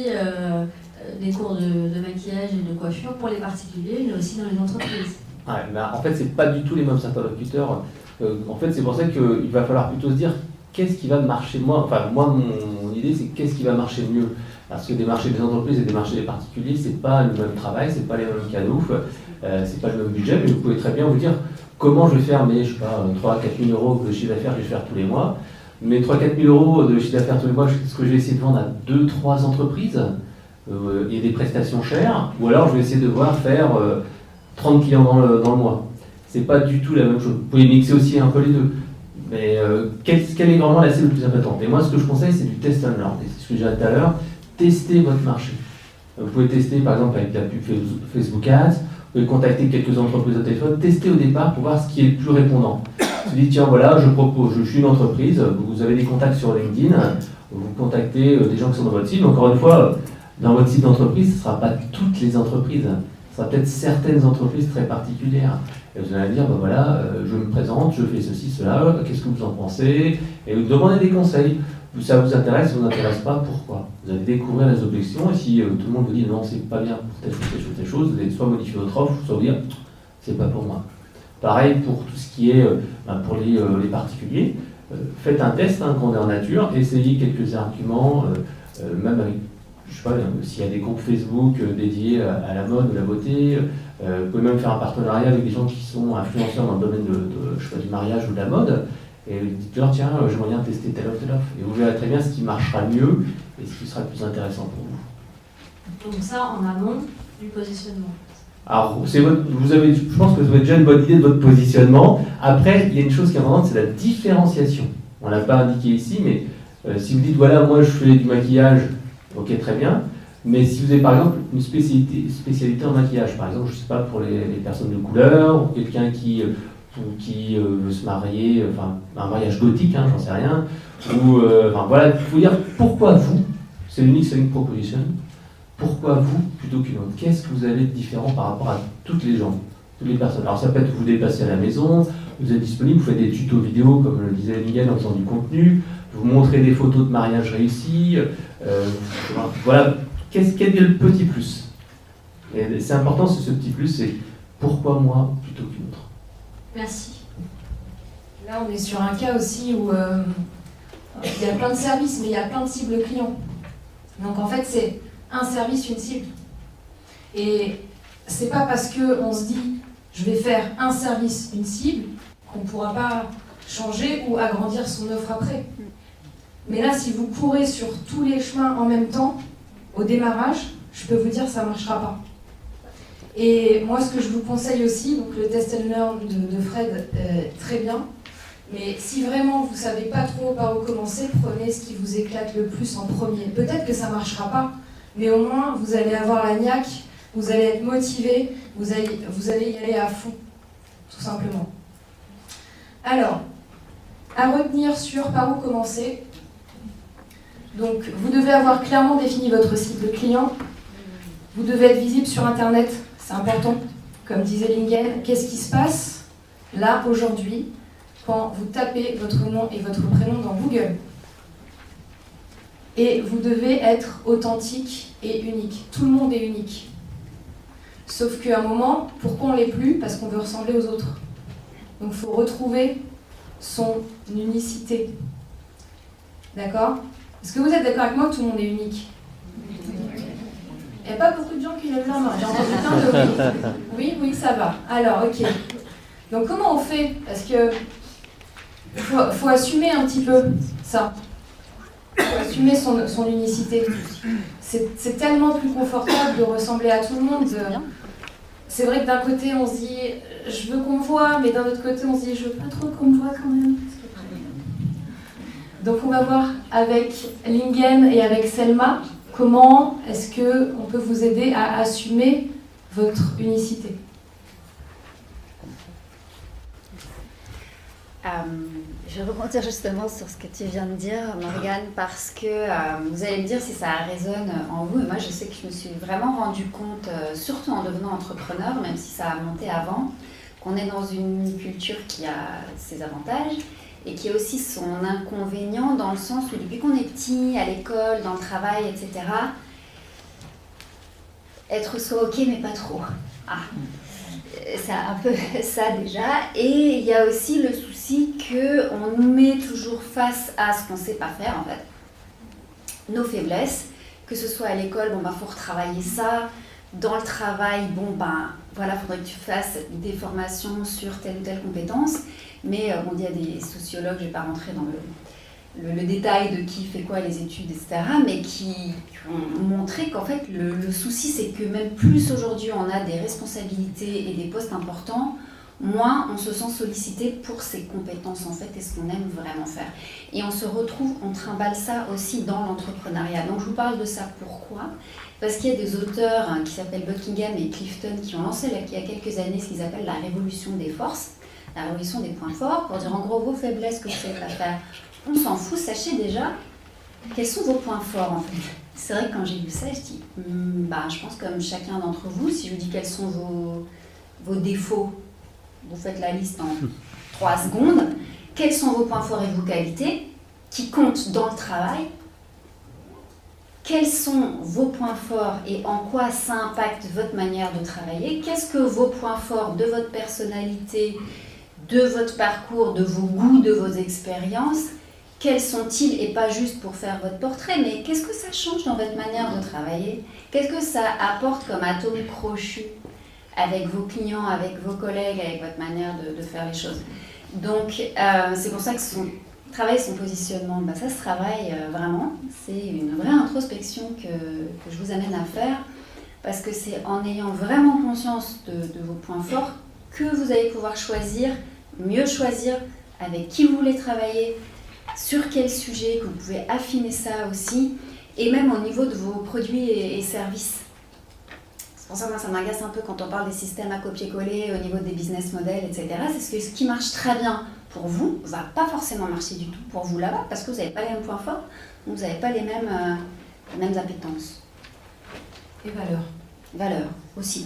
des cours de maquillage et de coiffure pour les particuliers, mais aussi dans les entreprises. Ouais, mais en fait, c'est pas du tout les mêmes interlocuteurs. En fait, c'est pour ça qu'il va falloir plutôt se dire qu'est-ce qui va marcher moi. Enfin, moi, mon idée, c'est qu'est-ce qui va marcher mieux. Parce que démarcher des entreprises et démarcher des particuliers, c'est pas le même travail, c'est pas les mêmes canaux, c'est pas le même budget, mais vous pouvez très bien vous dire comment je vais faire mes, 3 à 4 000 euros de chiffre d'affaires que je vais faire tous les mois. Mes 3 à 4 000 euros de chiffre d'affaires tous les mois, est-ce que je vais essayer de vendre à 2-3 entreprises et des prestations chères, ou alors je vais essayer de voir faire 30 clients dans le mois. C'est pas du tout la même chose. Vous pouvez mixer aussi un peu les deux. Mais quelle est vraiment la cible le plus importante? Et moi, ce que je conseille, c'est du test and learn. Et c'est ce que j'ai dit tout à l'heure. Testez votre marché. Vous pouvez tester, par exemple, avec la pub Facebook Ads. Vous pouvez contacter quelques entreprises au téléphone. Testez au départ pour voir ce qui est le plus répondant. Vous dites, tiens, voilà, je suis une entreprise. Vous avez des contacts sur LinkedIn. Vous contactez des gens qui sont dans votre cible. Encore une fois, dans votre cible d'entreprise, ce ne sera pas toutes les entreprises. Ce sera peut-être certaines entreprises très particulières. Et vous allez dire, je me présente, je fais ceci, cela, qu'est-ce que vous en pensez? Et vous demandez des conseils. Ça vous intéresse, ça ne vous intéresse pas, pourquoi? Vous allez découvrir les objections, et si tout le monde vous dit non, c'est pas bien pour telle chose, vous allez soit modifier votre offre, soit vous dire, c'est pas pour moi. Pareil pour tout ce qui est pour les particuliers. Faites un test, grandeur nature, essayez quelques arguments, même avec, je sais pas, s'il y a des groupes Facebook dédiés à la mode ou la beauté, vous pouvez même faire un partenariat avec des gens qui sont influenceurs dans le domaine du mariage ou de la mode, et dites-leur, tiens, j'aimerais bien tester telle offre, et vous verrez très bien ce qui marchera mieux et ce qui sera le plus intéressant pour vous. Donc ça, en amont du positionnement. Alors, je pense que vous avez déjà une bonne idée de votre positionnement. Après, il y a une chose qui est importante, c'est la différenciation. On ne l'a pas indiqué ici, mais si vous dites, voilà, moi je fais du maquillage, ok, très bien. Mais si vous avez par exemple une spécialité en maquillage, par exemple, je ne sais pas, pour les personnes de couleur, ou quelqu'un qui veut se marier, un mariage gothique, j'en sais rien, ou il faut dire pourquoi vous, c'est l'unique selling proposition, pourquoi vous plutôt qu'une autre? Qu'est-ce que vous avez de différent par rapport à toutes les gens, toutes les personnes? Alors ça peut être vous déplacez à la maison, vous êtes disponible, vous faites des tutos vidéo, comme le disait Miguel, en faisant du contenu, vous montrez des photos de mariage réussis, voilà, quel est le petit plus? Et c'est important, ce petit plus, c'est pourquoi moi plutôt qu'une autre? Merci. Là, on est sur un cas aussi où il y a plein de services, mais il y a plein de cibles clients. Donc en fait, c'est un service, une cible. Et c'est pas parce qu'on se dit je vais faire un service, une cible, qu'on ne pourra pas changer ou agrandir son offre après. Mais là, si vous courez sur tous les chemins en même temps, au démarrage, je peux vous dire que ça ne marchera pas. Et moi, ce que je vous conseille aussi, donc le test and learn de Fred, très bien. Mais si vraiment vous ne savez pas trop par où commencer, prenez ce qui vous éclate le plus en premier. Peut-être que ça ne marchera pas, mais au moins vous allez avoir la niaque, vous allez être motivé, vous allez y aller à fond, tout simplement. Alors, à retenir sur par où commencer. Donc, vous devez avoir clairement défini votre cible client. Vous devez être visible sur Internet, c'est important. Comme disait Lingen, qu'est-ce qui se passe là, aujourd'hui, quand vous tapez votre nom et votre prénom dans Google? Et vous devez être authentique et unique. Tout le monde est unique. Sauf qu'à un moment, pourquoi on ne l'est plus? Parce qu'on veut ressembler aux autres. Donc il faut retrouver son unicité. D'accord? Est-ce que vous êtes d'accord avec moi que tout le monde est unique? Il n'y a pas beaucoup de gens qui lèvent la main. J'ai entendu plein de oui. Oui, ça va. Alors, ok. Donc comment on fait? Parce que faut assumer un petit peu ça. Faut assumer son unicité. C'est tellement plus confortable de ressembler à tout le monde. C'est vrai que d'un côté on se dit je veux qu'on me voit, mais d'un autre côté on se dit je veux pas trop qu'on me voit quand même. Donc on va voir avec Lingen et avec Selma comment est-ce qu'on peut vous aider à assumer votre unicité. Je vais rebondir justement sur ce que tu viens de dire, Morgane, parce que vous allez me dire si ça résonne en vous. Et moi, je sais que je me suis vraiment rendu compte, surtout en devenant entrepreneur, même si ça a monté avant, qu'on est dans une culture qui a ses avantages et qui a aussi son inconvénient dans le sens où depuis qu'on est petit, à l'école, dans le travail, etc., être soit ok mais pas trop. C'est un peu ça déjà. Et il y a aussi le souci qu'on nous met toujours face à ce qu'on ne sait pas faire en fait. Nos faiblesses, que ce soit à l'école, faut retravailler ça. Dans le travail, faudrait que tu fasses des formations sur telle ou telle compétence. Mais il y a des sociologues, je ne vais pas rentrer dans le détail de qui fait quoi, les études, etc., mais qui ont montré qu'en fait, le souci, c'est que même plus aujourd'hui on a des responsabilités et des postes importants, moins on se sent sollicité pour ses compétences en fait et ce qu'on aime vraiment faire. Et on se retrouve, on trimballe ça aussi dans l'entrepreneuriat. Donc je vous parle de ça, pourquoi ? Parce qu'il y a des auteurs qui s'appellent Buckingham et Clifton qui ont lancé il y a quelques années ce qu'ils appellent la révolution des forces, la révolution des points forts, pour dire en gros vos faiblesses que vous savez pas faire. On s'en fout, sachez déjà quels sont vos points forts en fait. C'est vrai que quand j'ai lu ça, je dis, je pense comme chacun d'entre vous, si je vous dis quels sont vos défauts, vous faites la liste en 3 secondes, quels sont vos points forts et vos qualités qui comptent dans le travail, quels sont vos points forts et en quoi ça impacte votre manière de travailler, qu'est-ce que vos points forts de votre personnalité, de votre parcours, de vos goûts, de vos expériences, quels sont-ils, et pas juste pour faire votre portrait, mais qu'est-ce que ça change dans votre manière de travailler? Qu'est-ce que ça apporte comme atome crochu avec vos clients, avec vos collègues, avec votre manière de faire les choses? Donc, c'est pour ça que travailler son positionnement, ça se travaille vraiment. C'est une vraie introspection que je vous amène à faire, parce que c'est en ayant vraiment conscience de vos points forts que vous allez pouvoir mieux choisir avec qui vous voulez travailler, sur quel sujet, que vous pouvez affiner ça aussi, et même au niveau de vos produits et services. C'est pour ça que moi ça m'agace un peu quand on parle des systèmes à copier-coller au niveau des business models, etc. C'est que ce qui marche très bien pour vous ne va pas forcément marcher du tout pour vous là-bas, parce que vous n'avez pas les mêmes points forts, donc vous n'avez pas les mêmes appétences. Et valeurs. Valeurs aussi.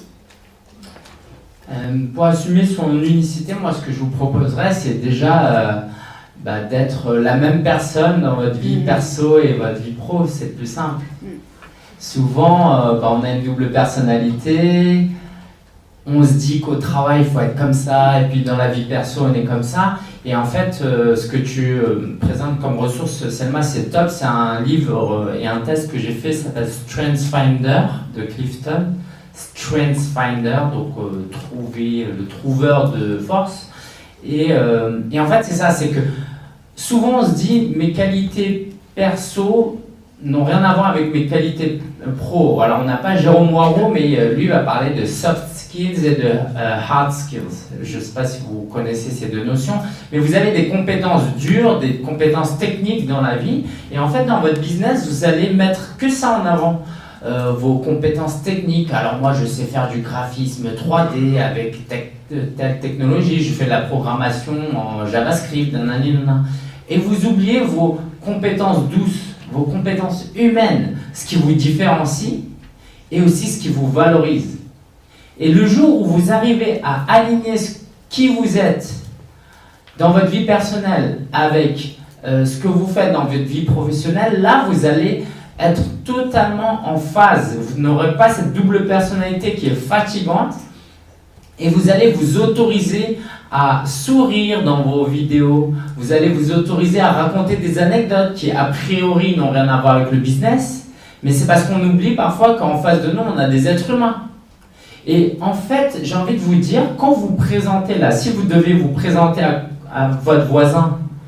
Pour assumer son unicité, moi ce que je vous proposerais, c'est déjà d'être la même personne dans votre vie perso et votre vie pro, c'est plus simple. Souvent, on a une double personnalité, on se dit qu'au travail il faut être comme ça, et puis dans la vie perso on est comme ça. Et en fait, ce que tu présentes comme ressource, Selma, c'est top. C'est un livre et un test que j'ai fait, ça s'appelle StrengthsFinder de Clifton. StrengthsFinder, donc le trouveur de force. Et en fait, c'est ça, c'est que souvent on se dit mes qualités perso n'ont rien à voir avec mes qualités pro. Alors on n'a pas Jérôme Moirot, mais lui va parler de soft skills et de hard skills. Je ne sais pas si vous connaissez ces deux notions, mais vous avez des compétences dures, des compétences techniques dans la vie, et en fait dans votre business, vous allez mettre que ça en avant. Vos compétences techniques. Alors moi je sais faire du graphisme 3D avec telle technologie, je fais de la programmation en JavaScript, et vous oubliez vos compétences douces, vos compétences humaines, ce qui vous différencie et aussi ce qui vous valorise. Et le jour où vous arrivez à aligner qui vous êtes dans votre vie personnelle avec ce que vous faites dans votre vie professionnelle, là vous allez être totalement en phase. Vous n'aurez pas cette double personnalité qui est fatigante, et vous allez vous autoriser à sourire dans vos vidéos, vous allez vous autoriser à raconter des anecdotes qui a priori n'ont rien à voir avec le business, mais c'est parce qu'on oublie parfois qu'en face de nous on a des êtres humains. Et en fait, j'ai envie de vous dire, quand vous présentez là, si vous devez vous présenter à votre voisin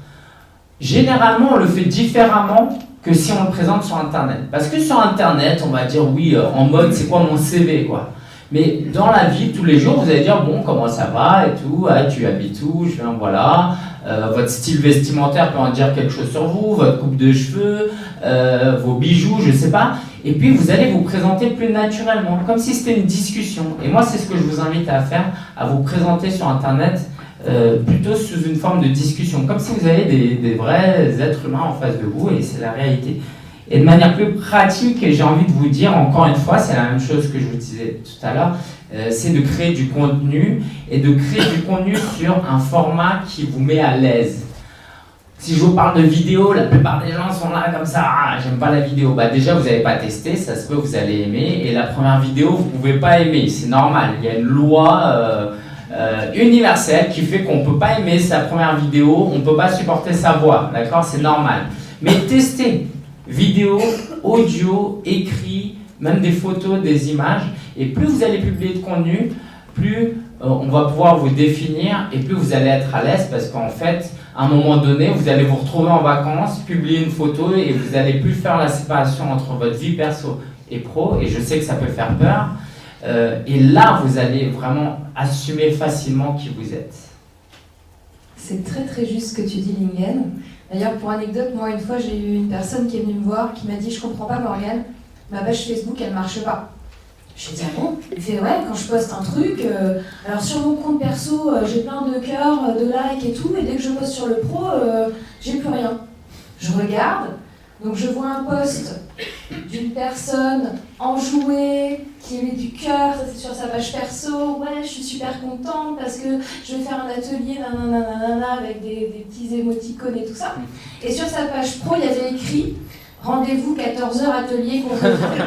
généralement, on le fait différemment que si on le présente sur Internet. Parce que sur Internet, on va dire oui, en mode c'est quoi mon CV, quoi. Mais dans la vie, tous les jours, vous allez dire bon, comment ça va et tout, ah, tu habites où, je viens, voilà. Votre style vestimentaire peut en dire quelque chose sur vous, votre coupe de cheveux, vos bijoux, je sais pas. Et puis vous allez vous présenter plus naturellement, comme si c'était une discussion. Et moi, c'est ce que je vous invite à faire, à vous présenter sur Internet, plutôt sous une forme de discussion, comme si vous avez des vrais êtres humains en face de vous, et c'est la réalité. Et de manière plus pratique, j'ai envie de vous dire, encore une fois, c'est la même chose que je vous disais tout à l'heure, c'est de créer du contenu, et de créer du contenu sur un format qui vous met à l'aise. Si je vous parle de vidéo, la plupart des gens sont là comme ça, ah, j'aime pas la vidéo. Bah déjà, vous n'avez pas testé, ça se peut, vous allez aimer, et la première vidéo, vous pouvez pas aimer, c'est normal, il y a une loi universelle qui fait qu'on peut pas aimer sa première vidéo, on peut pas supporter sa voix, d'accord, c'est normal. Mais testez. Vidéo, audio, écrit, même des photos, des images. Et plus vous allez publier de contenu, plus on va pouvoir vous définir et plus vous allez être à l'aise parce qu'en fait, à un moment donné, vous allez vous retrouver en vacances, publier une photo et vous n'allez plus faire la séparation entre votre vie perso et pro. Et je sais que ça peut faire peur. Et là, vous allez vraiment assumer facilement qui vous êtes. C'est très très juste ce que tu dis, Lingen. D'ailleurs, pour anecdote, moi une fois j'ai eu une personne qui est venue me voir qui m'a dit « Je comprends pas Morgane, ma page Facebook elle marche pas ». Je lui ai dit « Ah bon ?» Il fait « Ouais, quand je poste un truc, alors sur mon compte perso j'ai plein de cœurs, de likes et tout, et dès que je poste sur le pro, j'ai plus rien. » Je regarde, donc je vois un post d'une personne enjouée, qui met du cœur, ça c'est sur sa page perso, ouais je suis super contente parce que je vais faire un atelier nanana avec des petits émoticônes et tout ça. Et sur sa page pro, il y avait écrit rendez-vous 14h atelier qu'on peut faire.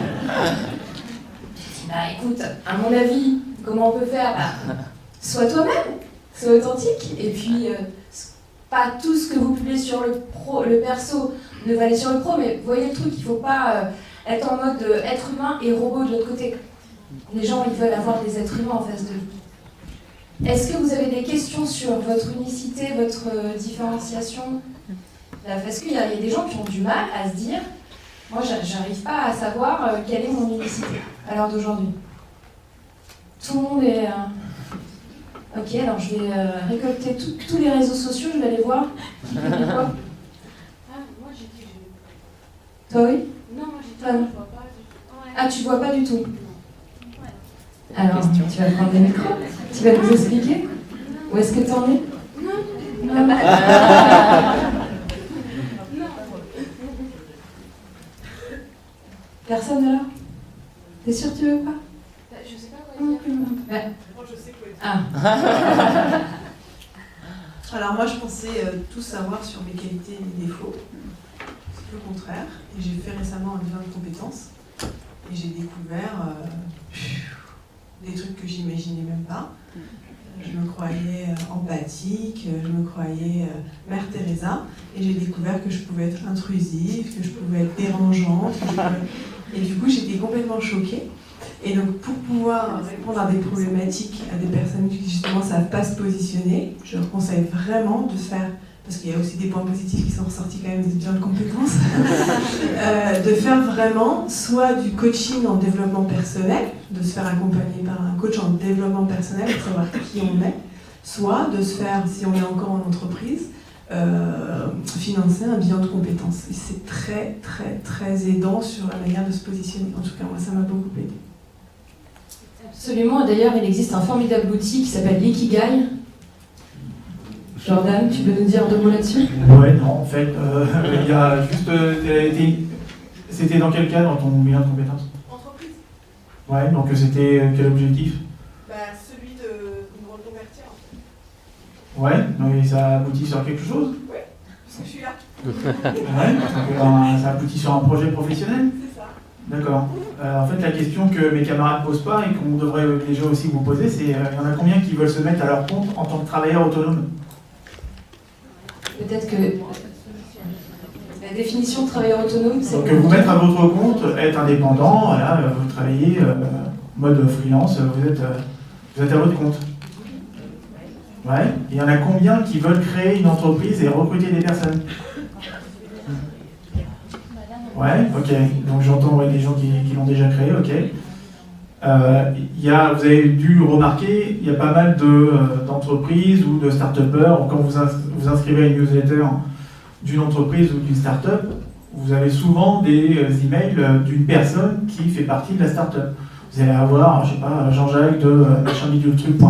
Je dis bah écoute, à mon avis, comment on peut faire? Bah, sois toi-même, sois authentique, et puis pas tout ce que vous publiez sur le perso ne va aller sur le pro, mais vous voyez le truc, il ne faut pas être en mode être humain et robot de l'autre côté. Les gens, ils veulent avoir des êtres humains en face d'eux. Est-ce que vous avez des questions sur votre unicité, votre différenciation? Parce qu'il y a des gens qui ont du mal à se dire, moi, j'arrive pas à savoir quelle est mon unicité à l'heure d'aujourd'hui. Tout le monde est... Ok, alors je vais récolter tous les réseaux sociaux, je vais aller voir. Qui fait quoi? Moi j'ai dit Toi oui? non, moi j'ai dit Toi non. je vois pas du tout. Ouais. Ah, tu vois pas du tout? Ouais. Alors, tu vas prendre des micros? Tu vas nous expliquer? Où est-ce que tu en es? Non. Personne là? T'es sûr que tu veux pas? Je sais pas quoi dire. Ouais. Moi, je sais quoi dire. Ah. Alors moi, je pensais tout savoir sur mes qualités et mes défauts. C'est le contraire. Et j'ai fait récemment un bilan de compétences. Et j'ai découvert des trucs que j'imaginais même pas. Je me croyais empathique, je me croyais Mère Teresa. Et j'ai découvert que je pouvais être intrusive, que je pouvais être dérangeante. Et du coup, j'étais complètement choquée. Et donc, pour pouvoir répondre à des problématiques, à des personnes qui justement ne savent pas se positionner, je leur conseille vraiment de faire, parce qu'il y a aussi des points positifs qui sont ressortis quand même des bilans de compétences, de faire vraiment soit du coaching en développement personnel, de se faire accompagner par un coach en développement personnel pour savoir qui on est, soit de se faire, si on est encore en entreprise, financer un bilan de compétences. Et c'est très, très, très aidant sur la manière de se positionner. En tout cas, moi, ça m'a beaucoup aidé. Absolument, d'ailleurs il existe un formidable outil qui s'appelle l'Ikigai. Jordan, tu peux nous dire deux mots là-dessus? Ouais, non, en fait, il y a juste... c'était dans quel cadre ton bilan de compétences? Entreprise. Ouais, donc c'était quel objectif? Celui de me reconvertir, en fait. Ouais, donc ça aboutit sur quelque chose? Oui, parce que je suis là. Ouais, donc, ça aboutit sur un projet professionnel? C'est ça. D'accord. En fait, la question que mes camarades ne posent pas et qu'on devrait déjà aussi vous poser, c'est il y en a combien qui veulent se mettre à leur compte en tant que travailleur autonome? Peut-être que la définition de travailleur autonome, c'est... Donc vous mettre à votre compte, être indépendant, voilà, vous travaillez en mode freelance, vous êtes à votre compte. Ouais. Il y en a combien qui veulent créer une entreprise et recruter des personnes? Ouais, ok. Donc j'entends des gens qui l'ont déjà créé, ok. Vous avez dû remarquer, il y a pas mal d'entreprises ou de start-upers. Quand vous inscrivez à une newsletter d'une entreprise ou d'une start-up, vous avez souvent des emails d'une personne qui fait partie de la start-up. Vous allez avoir, je sais pas, Jean-Jacques de machinbidultruc.com,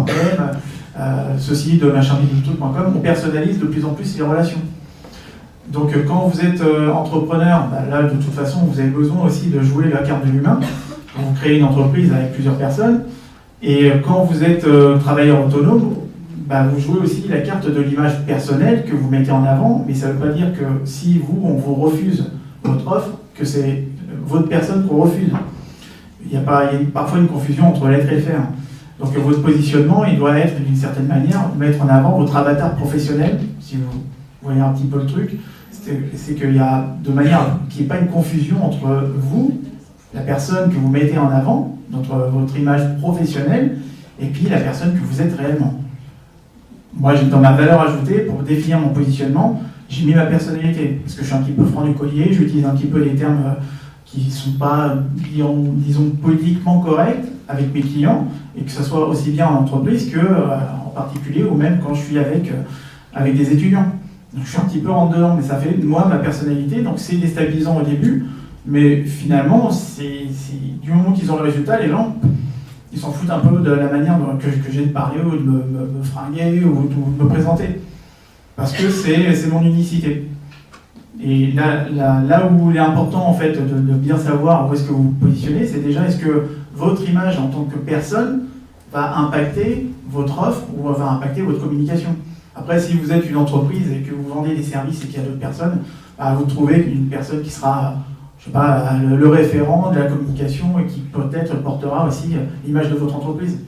ceci de machinbidultruc.com. On personnalise de plus en plus les relations. Donc quand vous êtes entrepreneur, là de toute façon vous avez besoin aussi de jouer la carte de l'humain. Vous créez une entreprise avec plusieurs personnes. Et quand vous êtes travailleur autonome, vous jouez aussi la carte de l'image personnelle que vous mettez en avant. Mais ça ne veut pas dire que si on vous refuse votre offre, que c'est votre personne qu'on refuse. Il y a parfois une confusion entre l'être et le faire. Donc votre positionnement, il doit être d'une certaine manière, mettre en avant votre avatar professionnel, si vous voyez un petit peu le truc. C'est qu'il y a de manière qu'il n'y ait pas une confusion entre vous, la personne que vous mettez en avant, votre image professionnelle, et puis la personne que vous êtes réellement. Moi, dans ma valeur ajoutée, pour définir mon positionnement, j'ai mis ma personnalité, parce que je suis un petit peu franc du collier, j'utilise un petit peu les termes qui ne sont pas, disons, politiquement corrects avec mes clients, et que ce soit aussi bien en entreprise qu'en particulier, ou même quand je suis avec des étudiants. Donc, je suis un petit peu en dedans, mais ça fait de moi ma personnalité, donc c'est déstabilisant au début, mais finalement, c'est du moment qu'ils ont le résultat, les gens, ils s'en foutent un peu de la manière que j'ai de parler, ou de me fringuer, ou de me présenter. Parce que c'est mon unicité. Et là où il est important en fait de bien savoir où est-ce que vous vous positionnez, c'est déjà est-ce que votre image en tant que personne va impacter votre offre ou va impacter votre communication. Après, si vous êtes une entreprise et que vous vendez des services et qu'il y a d'autres personnes, vous trouvez une personne qui sera, je sais pas, le référent de la communication et qui peut-être portera aussi l'image de votre entreprise.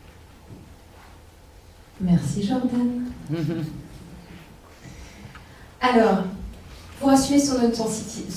Merci Jordan. Alors, pour assumer son authenticité,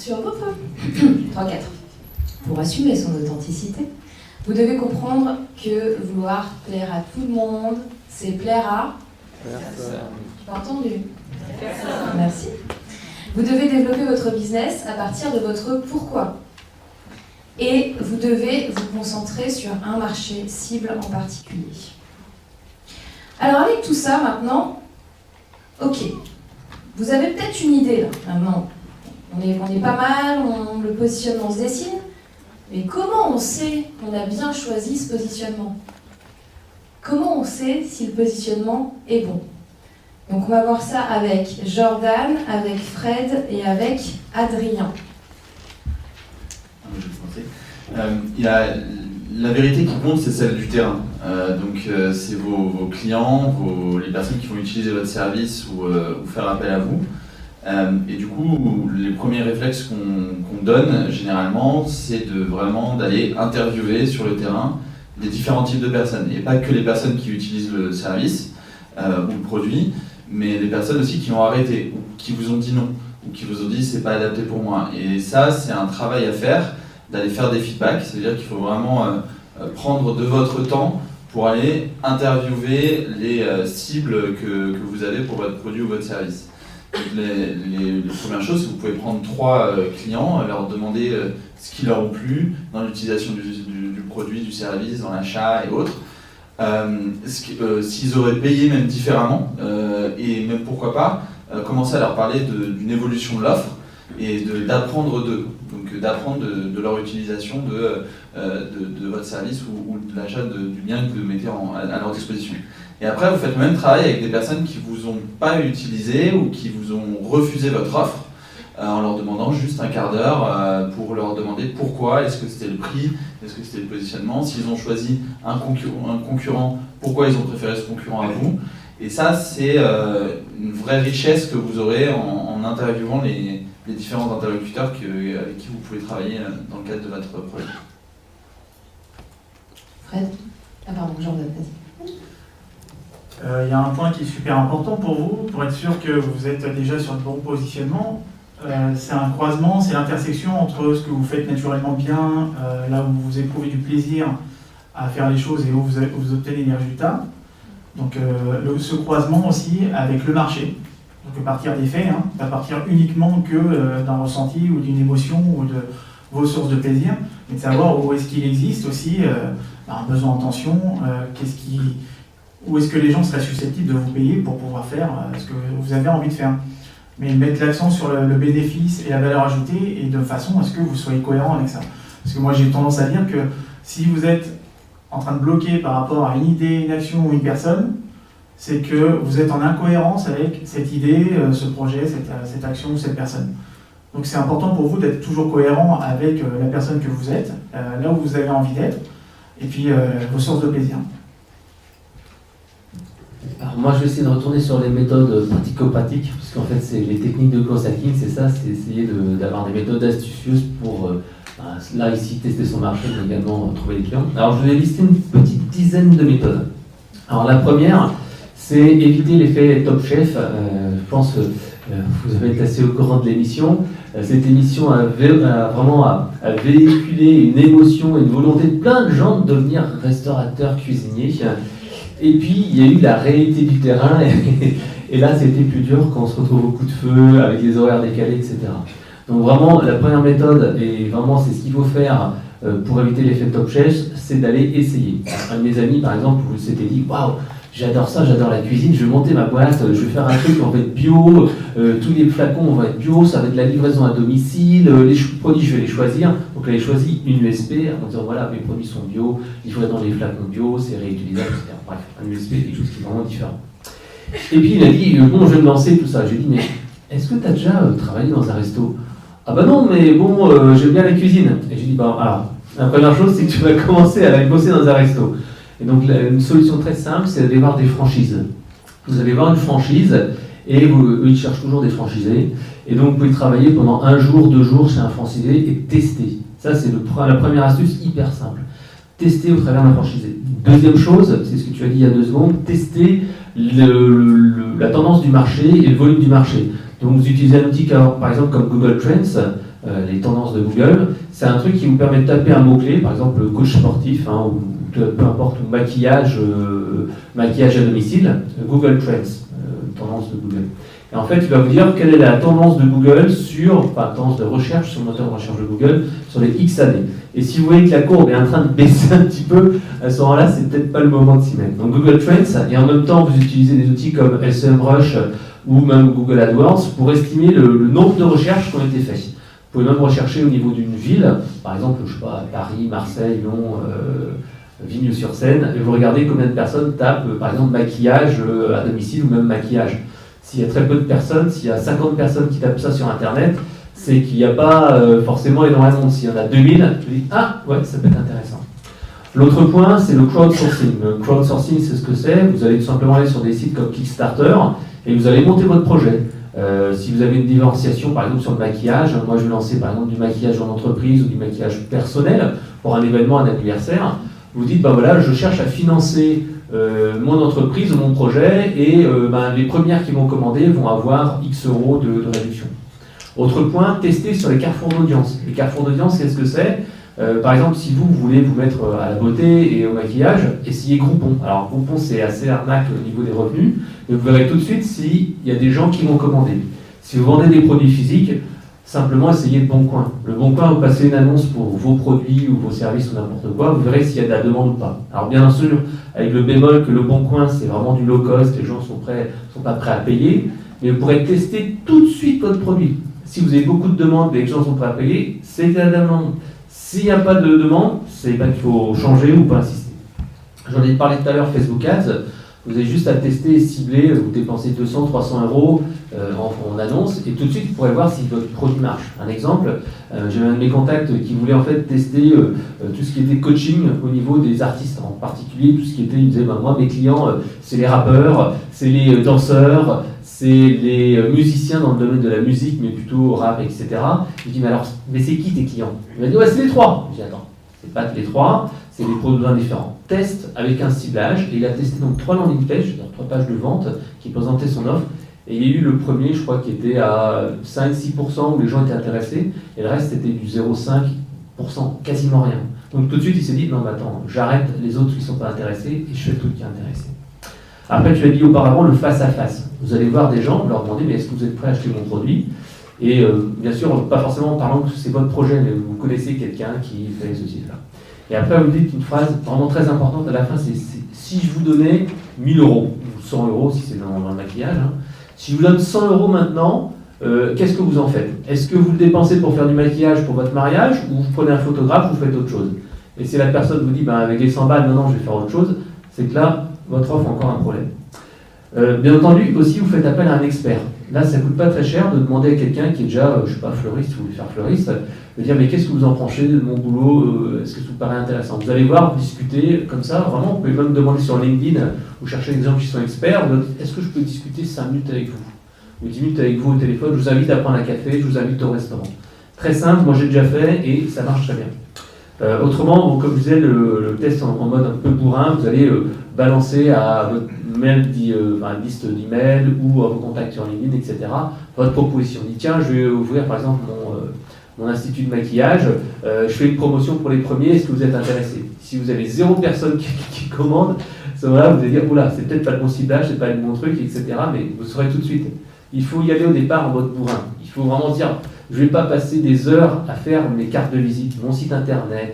Pour assumer son authenticité, vous devez comprendre que vouloir plaire à tout le monde, c'est plaire à personne. Pas entendu. Personne. Merci. Vous devez développer votre business à partir de votre pourquoi. Et vous devez vous concentrer sur un marché cible en particulier. Alors avec tout ça maintenant, ok. Vous avez peut-être une idée là, maintenant. On est pas mal, le positionnement se dessine, mais comment on sait qu'on a bien choisi ce positionnement? Comment on sait si le positionnement est bon? Donc on va voir ça avec Jordan, avec Fred et avec Adrien. La vérité qui compte, c'est celle du terrain. C'est vos clients, les personnes qui vont utiliser votre service ou faire appel à vous. Et du coup, les premiers réflexes qu'on donne généralement, c'est vraiment d'aller interviewer sur le terrain les différents types de personnes. Et pas que les personnes qui utilisent le service ou le produit, mais les personnes aussi qui ont arrêté, ou qui vous ont dit non, ou qui vous ont dit c'est pas adapté pour moi. Et ça, c'est un travail à faire, d'aller faire des feedbacks, c'est-à-dire qu'il faut vraiment prendre de votre temps pour aller interviewer les cibles que vous avez pour votre produit ou votre service. Donc les premières choses, vous pouvez prendre 3 clients, leur demander ce qui leur a plu dans l'utilisation du produit, du service, dans l'achat et autres. S'ils auraient payé même différemment, et même pourquoi pas, commencer à leur parler d'une évolution de l'offre et d'apprendre d'eux. Donc d'apprendre de leur utilisation de votre service ou de l'achat du bien que vous mettez à leur disposition. Et après, vous faites le même travail avec des personnes qui ne vous ont pas utilisé ou qui vous ont refusé votre offre en leur demandant juste un quart d'heure pour leur demander pourquoi, est-ce que c'était le prix, est-ce que c'était le positionnement, s'ils ont choisi un concurrent, pourquoi ils ont préféré ce concurrent à vous. Et ça, c'est une vraie richesse que vous aurez en interviewant les différents interlocuteurs avec qui vous pouvez travailler dans le cadre de votre projet. Fred? Ah pardon, Jordan, vas-y. Il y a un point qui est super important pour vous, pour être sûr que vous êtes déjà sur le bon positionnement. C'est un croisement, c'est l'intersection entre ce que vous faites naturellement bien, là où vous éprouvez du plaisir à faire les choses et où vous obtenez des résultats, Donc ce croisement aussi avec le marché. Donc partir des faits, hein, pas partir uniquement que d'un ressenti ou d'une émotion ou de vos sources de plaisir, mais de savoir où est-ce qu'il existe aussi un besoin en tension, où est-ce que les gens seraient susceptibles de vous payer pour pouvoir faire ce que vous avez envie de faire. Mais mettre l'accent sur le bénéfice et la valeur ajoutée et de façon à ce que vous soyez cohérent avec ça. Parce que moi j'ai tendance à dire que si vous êtes en train de bloquer par rapport à une idée, une action ou une personne, c'est que vous êtes en incohérence avec cette idée, ce projet, cette action ou cette personne. Donc c'est important pour vous d'être toujours cohérent avec la personne que vous êtes, là où vous avez envie d'être, et puis vos sources de plaisir. Alors moi je vais essayer de retourner sur les méthodes pratico-pratiques, parce qu'en fait c'est les techniques de growth hacking, c'est ça, c'est essayer d'avoir des méthodes astucieuses pour, là ici, tester son marché, mais également trouver des clients. Alors je vais lister une petite dizaine de méthodes. Alors la première, c'est éviter l'effet Top Chef. Je pense que vous avez été assez au courant de l'émission. Cette émission a vraiment véhiculé une émotion et une volonté de plein de gens de devenir restaurateurs, cuisiniers. Et puis, il y a eu la réalité du terrain, et là, c'était plus dur quand on se retrouve au coup de feu, avec les horaires décalés, etc. Donc vraiment, la première méthode, et vraiment, c'est ce qu'il faut faire pour éviter l'effet Top Chef, c'est d'aller essayer. Un de mes amis, par exemple, vous s'était dit, waouh, j'adore ça, j'adore la cuisine, je vais monter ma boîte, je vais faire un truc, on va être bio, tous les flacons vont être bio, ça va être de la livraison à domicile, les produits je vais les choisir. Donc là, j'ai choisi une USP en disant voilà, mes produits sont bio, livrés dans les flacons bio, c'est réutilisable, etc. Bref, un USP, quelque chose qui est vraiment différent. Et puis il a dit bon, je vais me lancer, tout ça. J'ai dit mais est-ce que tu as déjà travaillé dans un resto? Ah bah non, mais bon, j'aime bien la cuisine. Et j'ai dit bah alors, la première chose, c'est que tu vas commencer à aller bosser dans un resto. Et donc une solution très simple, c'est d'aller voir des franchises. Vous allez voir une franchise et eux, ils cherchent toujours des franchisés. Et donc vous pouvez travailler pendant 1 jour, 2 jours chez un franchisé et tester. Ça c'est la première astuce hyper simple. Tester au travers d'un franchisé. Deuxième chose, c'est ce que tu as dit il y a 2 secondes, tester la tendance du marché et le volume du marché. Donc vous utilisez un outil par exemple comme Google Trends, les tendances de Google. C'est un truc qui vous permet de taper un mot-clé, par exemple coach sportif, ou peu importe, ou maquillage à domicile, Google Trends, tendance de Google. Et en fait, il va vous dire quelle est la tendance de Google tendance de recherche sur le moteur de recherche de Google sur les X années. Et si vous voyez que la courbe est en train de baisser un petit peu, à ce moment-là, c'est peut-être pas le moment de s'y mettre. Donc Google Trends, et en même temps, vous utilisez des outils comme SEMrush ou même Google AdWords pour estimer le nombre de recherches qui ont été faites. Vous pouvez même rechercher au niveau d'une ville, par exemple, je sais pas, Paris, Marseille, Lyon, Vigneux-sur-Seine, et vous regardez combien de personnes tapent, par exemple, maquillage à domicile ou même maquillage. S'il y a très peu de personnes, s'il y a 50 personnes qui tapent ça sur Internet, c'est qu'il n'y a pas forcément énormément. S'il y en a 2000, je dis ah ouais, ça peut être intéressant. L'autre point, c'est le crowdsourcing. Le crowdsourcing, c'est ce que c'est. Vous allez tout simplement aller sur des sites comme Kickstarter et vous allez monter votre projet. Si vous avez une différenciation, par exemple sur le maquillage, moi je vais lancer par exemple du maquillage en entreprise ou du maquillage personnel pour un événement, un anniversaire. Vous dites, bah voilà, je cherche à financer mon entreprise ou mon projet et les premières qui vont commander vont avoir X euros de réduction. Autre point, tester sur les carrefours d'audience. Les carrefours d'audience, qu'est-ce que c'est? Par exemple, si vous voulez vous mettre à la beauté et au maquillage, essayez Groupon. Alors Groupon, c'est assez arnaque au niveau des revenus, mais vous verrez tout de suite s'il y a des gens qui vont commander. Si vous vendez des produits physiques, simplement essayez le Bon Coin. Le Bon Coin, vous passez une annonce pour vos produits ou vos services ou n'importe quoi, vous verrez s'il y a de la demande ou pas. Alors bien sûr, avec le bémol que le Bon Coin, c'est vraiment du low cost, les gens sont pas prêts à payer, mais vous pourrez tester tout de suite votre produit. Si vous avez beaucoup de demandes et que les gens sont prêts à payer, c'est de la demande. S'il n'y a pas de demande, c'est pas qu'il faut changer ou pas insister. J'en ai parlé tout à l'heure, Facebook Ads. Vous avez juste à tester et cibler, vous dépensez 200, 300 euros en annonce, et tout de suite vous pourrez voir si votre produit marche. Un exemple, j'ai un de mes contacts qui voulait en fait tester tout ce qui était coaching au niveau des artistes, en particulier tout ce qui était, il disait, moi mes clients, c'est les rappeurs, c'est les danseurs, c'est les musiciens dans le domaine de la musique, mais plutôt rap, etc. Je dis, mais c'est qui tes clients? Il m'a dit, ouais, c'est les 3. Je dis, attends, c'est pas les 3, c'est des produits différents. Teste avec un ciblage, et il a testé donc 3 landing pages, c'est-à-dire 3 pages de vente qui présentaient son offre, et il y a eu le premier, je crois, qui était à 5-6% où les gens étaient intéressés, et le reste c'était du 0,5%, quasiment rien. Donc tout de suite il s'est dit, non mais attends, j'arrête les autres qui ne sont pas intéressés, et je fais le truc qui est intéressé. Après, tu as dit auparavant le face-à-face. Vous allez voir des gens, leur demander, mais est-ce que vous êtes prêt à acheter mon produit? Et bien sûr, pas forcément en parlant que c'est votre projet, mais vous connaissez quelqu'un qui fait ceci, cela. Et après, vous dites une phrase vraiment très importante à la fin, c'est si je vous donnais 1000 euros, ou 100 euros si c'est dans le maquillage, hein, si je vous donne 100 euros maintenant, qu'est-ce que vous en faites? Est-ce que vous le dépensez pour faire du maquillage pour votre mariage, ou vous prenez un photographe, ou vous faites autre chose? Et si la personne vous dit, ben, avec les 100 balles, non, je vais faire autre chose, c'est que là, votre offre a encore un problème. Bien entendu, aussi, vous faites appel à un expert. Là, ça ne coûte pas très cher de demander à quelqu'un qui est déjà, je ne sais pas, fleuriste, vous voulez faire fleuriste, de dire, mais qu'est-ce que vous en pensez de mon boulot? Est-ce que ça vous paraît intéressant? Vous allez voir, vous discutez comme ça, vraiment, vous pouvez même demander sur LinkedIn, ou chercher des gens qui sont experts, est-ce que je peux discuter 5 minutes avec vous? Ou 10 minutes avec vous au téléphone, je vous invite à prendre un café, je vous invite au restaurant. Très simple, moi j'ai déjà fait, et ça marche très bien. Autrement, comme je disais, le test en mode un peu bourrin, vous allez balancer à votre mail, liste d'emails ou à vos contacts sur LinkedIn, etc. votre proposition. Dites, tiens, je vais ouvrir par exemple mon institut de maquillage, je fais une promotion pour les premiers, est-ce que vous êtes intéressés? Si vous avez 0 personne qui commande, à ce moment-là, vous allez dire, oula, c'est peut-être pas le bon ciblage, c'est pas le bon truc, etc. Mais vous saurez tout de suite. Il faut y aller au départ en mode bourrin. Il faut vraiment dire, je ne vais pas passer des heures à faire mes cartes de visite, mon site internet,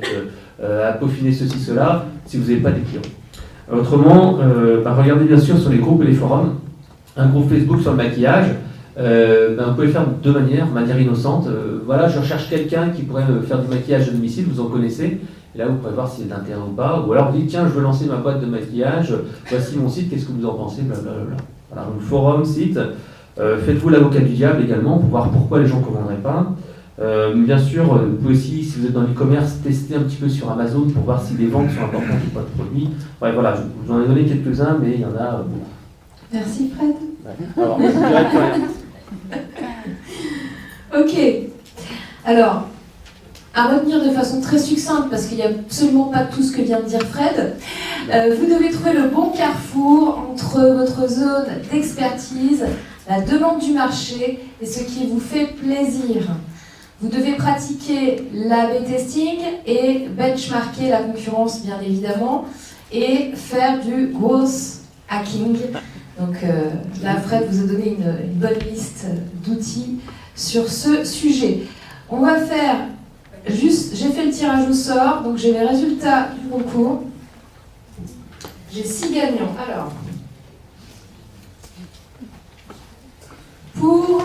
à peaufiner ceci, cela, si vous n'avez pas des clients. Autrement, regardez bien sûr sur les groupes et les forums, un groupe Facebook sur le maquillage, vous pouvez le faire de deux manière innocente. Voilà, je recherche quelqu'un qui pourrait faire du maquillage à domicile, vous en connaissez, et là vous pourrez voir s'il y a d'intérêt ou pas, ou alors vous dites, tiens, je veux lancer ma boîte de maquillage, voici mon site, qu'est-ce que vous en pensez, blablabla. Voilà, donc forum, site. Faites-vous l'avocat du diable également pour voir pourquoi les gens ne commanderaient pas. Bien sûr, vous pouvez aussi, si vous êtes dans l'e-commerce, tester un petit peu sur Amazon pour voir si les ventes sont importantes ou pas de produits. Ouais, voilà, je vous en ai donné quelques-uns, mais il y en a beaucoup. Merci Fred. Ouais. Alors, je dirais que Ok. Alors, à retenir de façon très succincte, parce qu'il n'y a absolument pas tout ce que vient de dire Fred, vous devez trouver le bon carrefour entre votre zone d'expertise, la demande du marché et ce qui vous fait plaisir. Vous devez pratiquer l'A/B testing et benchmarker la concurrence, bien évidemment, et faire du growth hacking. Donc là, Fred vous a donné une bonne liste d'outils sur ce sujet. On va faire juste, j'ai fait le tirage au sort, donc j'ai les résultats du concours. J'ai 6 gagnants. Alors, pour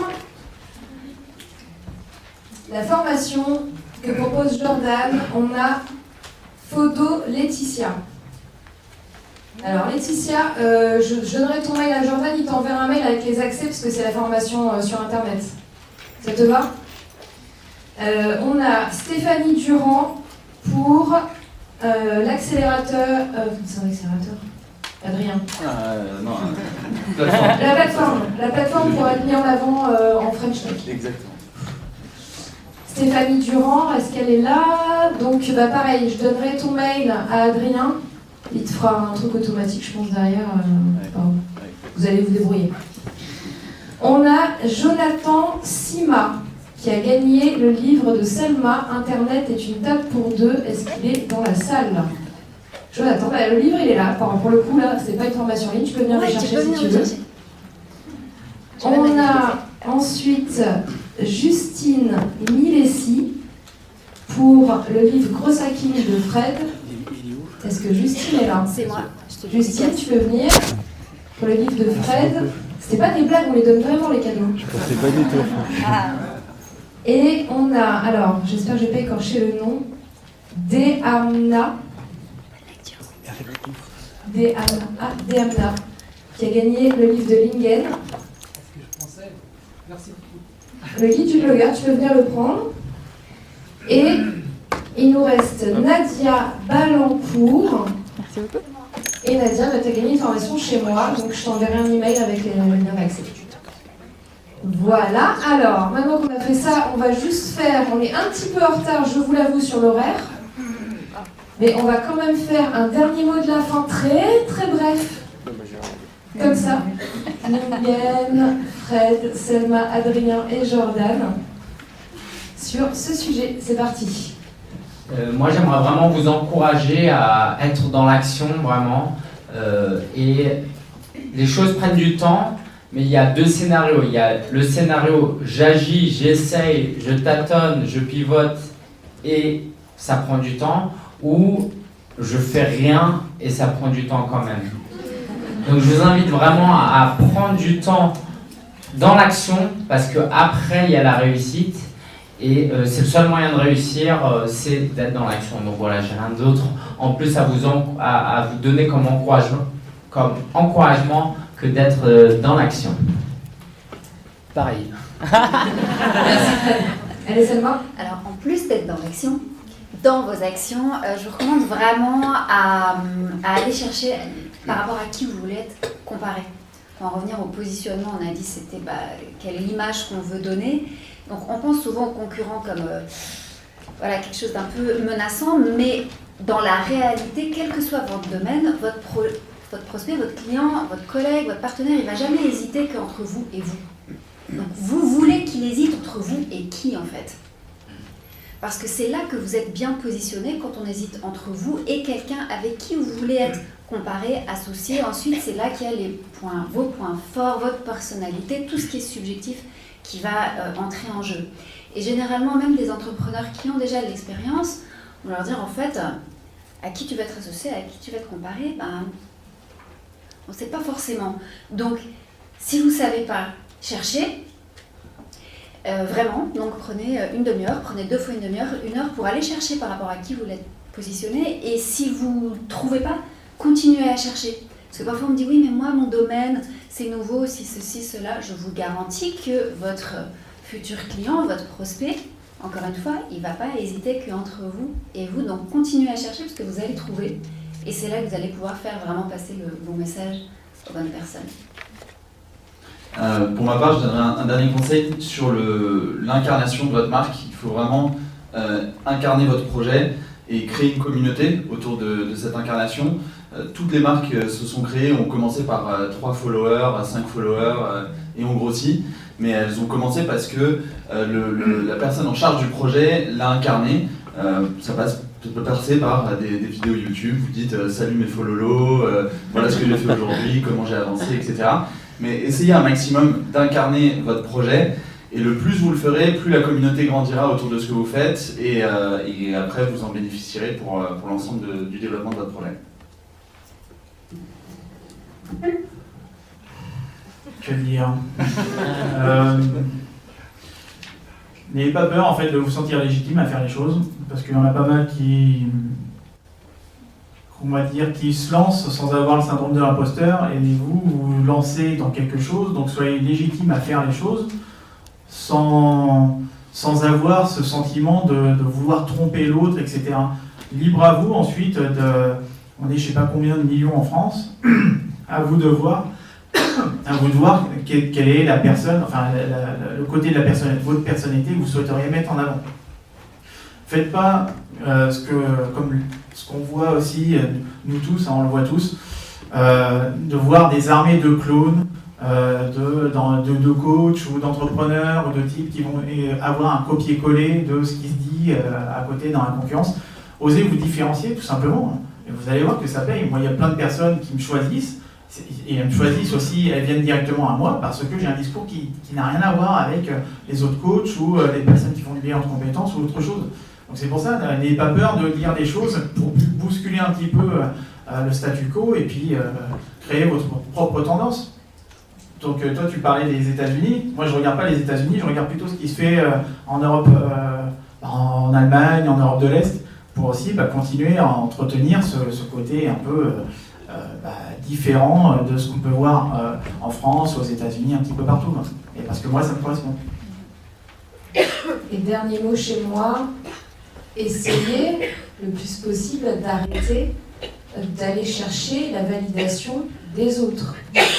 la formation que propose Jordan, on a Photo Laetitia. Alors Laetitia, je donnerai ton mail à Jordan, il t'enverra un mail avec les accès parce que c'est la formation sur internet. Ça te va? On a Stéphanie Durand pour l'accélérateur. C'est un accélérateur? Adrien. Non, plateforme. La plateforme pour être mis en avant en French Tech. Exactement. Stéphanie Durand, est-ce qu'elle est là? Donc pareil, je donnerai ton mail à Adrien. Il te fera un truc automatique, je pense, derrière. Vous allez vous débrouiller. On a Jonathan Sima qui a gagné le livre de Selma, Internet est une table pour deux. Est-ce qu'il est dans la salle? Jonathan, le livre il est là. Pour le coup, là, c'est pas une formation en ligne, tu peux venir le chercher si tu veux. On a ensuite Justine Milessi pour le livre Gros Hacking de Fred. Est-ce que Justine est là? C'est moi. Justine, tu peux venir pour le livre de Fred. C'est pas des blagues, on les donne vraiment les cadeaux. Je pensais pas du tout. Et on a, alors, j'espère que je vais pas écorcher le nom, Deamna, qui a gagné le livre de Lingen. Le guide du blogueur, tu peux venir le prendre. Et il nous reste Nadia Balancourt. Merci beaucoup. Et Nadia, tu as gagné une formation chez moi, donc je t'enverrai un email avec les liens d'accès. Voilà, alors maintenant qu'on a fait ça, on va juste faire, on est un petit peu en retard, je vous l'avoue, sur l'horaire. Mais on va quand même faire un dernier mot de la fin très très bref. Comme ça. Lingen, Fred, Selma, Adrien et Jordan sur ce sujet. C'est parti. Moi, j'aimerais vraiment vous encourager à être dans l'action, vraiment, et les choses prennent du temps, mais il y a deux scénarios. Il y a le scénario j'agis, j'essaye, je tâtonne, je pivote et ça prend du temps, ou je fais rien et ça prend du temps quand même. Donc je vous invite vraiment à prendre du temps dans l'action, parce qu'après il y a la réussite, et c'est le seul moyen de réussir, c'est d'être dans l'action. Donc voilà, j'ai rien d'autre en plus à vous donner comme encouragement que d'être dans l'action. Pareil. Allez, Selma. Alors, en plus d'être dans l'action, dans vos actions, je vous recommande vraiment à aller chercher par rapport à qui vous voulez être comparé. Pour en revenir au positionnement, on a dit c'était quelle est l'image qu'on veut donner. Donc on pense souvent aux concurrents comme voilà, quelque chose d'un peu menaçant, mais dans la réalité, quel que soit votre domaine, votre prospect, votre client, votre collègue, votre partenaire, il ne va jamais hésiter qu'entre vous et vous. Donc vous voulez qu'il hésite entre vous et qui en fait? Parce que c'est là que vous êtes bien positionné quand on hésite entre vous et quelqu'un avec qui vous voulez être comparé, associé. Ensuite, c'est là qu'il y a vos points forts, votre personnalité, tout ce qui est subjectif qui va entrer en jeu. Et généralement, même des entrepreneurs qui ont déjà de l'expérience, on va leur dire en fait, à qui tu vas être associé, à qui tu vas être comparé, on ne sait pas forcément. Donc, si vous ne savez pas, cherchez. Vraiment, donc prenez une demi-heure, prenez 2 fois une demi-heure, 1 heure pour aller chercher par rapport à qui vous l'êtes positionné. Et si vous ne trouvez pas, continuez à chercher. Parce que parfois on me dit oui, mais moi mon domaine c'est nouveau, si ceci, cela. Je vous garantis que votre futur client, votre prospect, encore une fois, il ne va pas hésiter qu'entre vous et vous. Donc continuez à chercher parce que vous allez trouver. Et c'est là que vous allez pouvoir faire vraiment passer le bon message aux bonnes personnes. Pour ma part, je donnerais un dernier conseil sur l'incarnation de votre marque. Il faut vraiment incarner votre projet et créer une communauté autour de cette incarnation. Toutes les marques se sont créées, ont commencé par 3 followers, 5 followers et ont grossi. Mais elles ont commencé parce que la personne en charge du projet l'a incarné. Ça peut passer par des vidéos YouTube, vous dites salut mes follolos, voilà ce que j'ai fait aujourd'hui, comment j'ai avancé, etc. Mais essayez un maximum d'incarner votre projet, et le plus vous le ferez, plus la communauté grandira autour de ce que vous faites, et après vous en bénéficierez pour l'ensemble du développement de votre projet. Que dire N'ayez pas peur en fait de vous sentir légitime à faire les choses, parce qu'il y en a pas mal qui se lancent sans avoir le syndrome de l'imposteur, et vous vous lancez dans quelque chose, donc soyez légitime à faire les choses sans avoir ce sentiment de vouloir tromper l'autre, etc. Libre à vous ensuite, on est je sais pas combien de millions en France, à vous de voir quelle est la personne, enfin le côté de la personne, votre personnalité que vous souhaiteriez mettre en avant. Faites pas ce qu'on voit aussi, nous tous, on le voit tous, de voir des armées de clones, de coachs ou d'entrepreneurs ou de types qui vont avoir un copier-coller de ce qui se dit à côté dans la concurrence. Osez vous différencier tout simplement, et vous allez voir que ça paye. Moi, il y a plein de personnes qui me choisissent, et elles me choisissent aussi, elles viennent directement à moi parce que j'ai un discours qui n'a rien à voir avec les autres coachs ou les personnes qui font du bilan de compétences ou autre chose. Donc c'est pour ça, n'ayez pas peur de dire des choses pour bousculer un petit peu le statu quo et puis créer votre propre tendance. Donc toi tu parlais des États-Unis, moi je ne regarde pas les États-Unis, je regarde plutôt ce qui se fait en Europe, en Allemagne, en Europe de l'Est, pour aussi continuer à entretenir ce côté un peu différent de ce qu'on peut voir en France, aux États-Unis, un petit peu partout. Et parce que moi ça me correspond. Et dernier mot chez moi, essayez le plus possible d'arrêter d'aller chercher la validation des autres.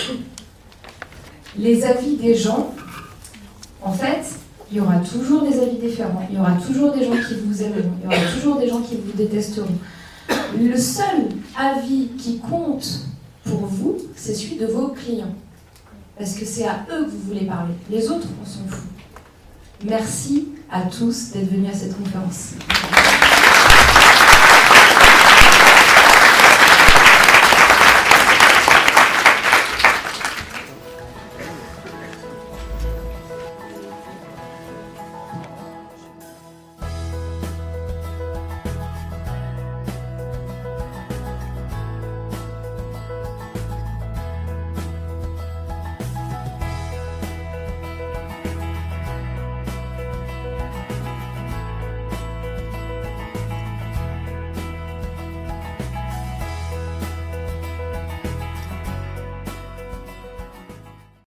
Les avis des gens, en fait, il y aura toujours des avis différents, il y aura toujours des gens qui vous aimeront, il y aura toujours des gens qui vous détesteront. Le seul avis qui compte pour vous, c'est celui de vos clients. Parce que c'est à eux que vous voulez parler. Les autres, on s'en fout. Merci à tous d'être venus à cette conférence.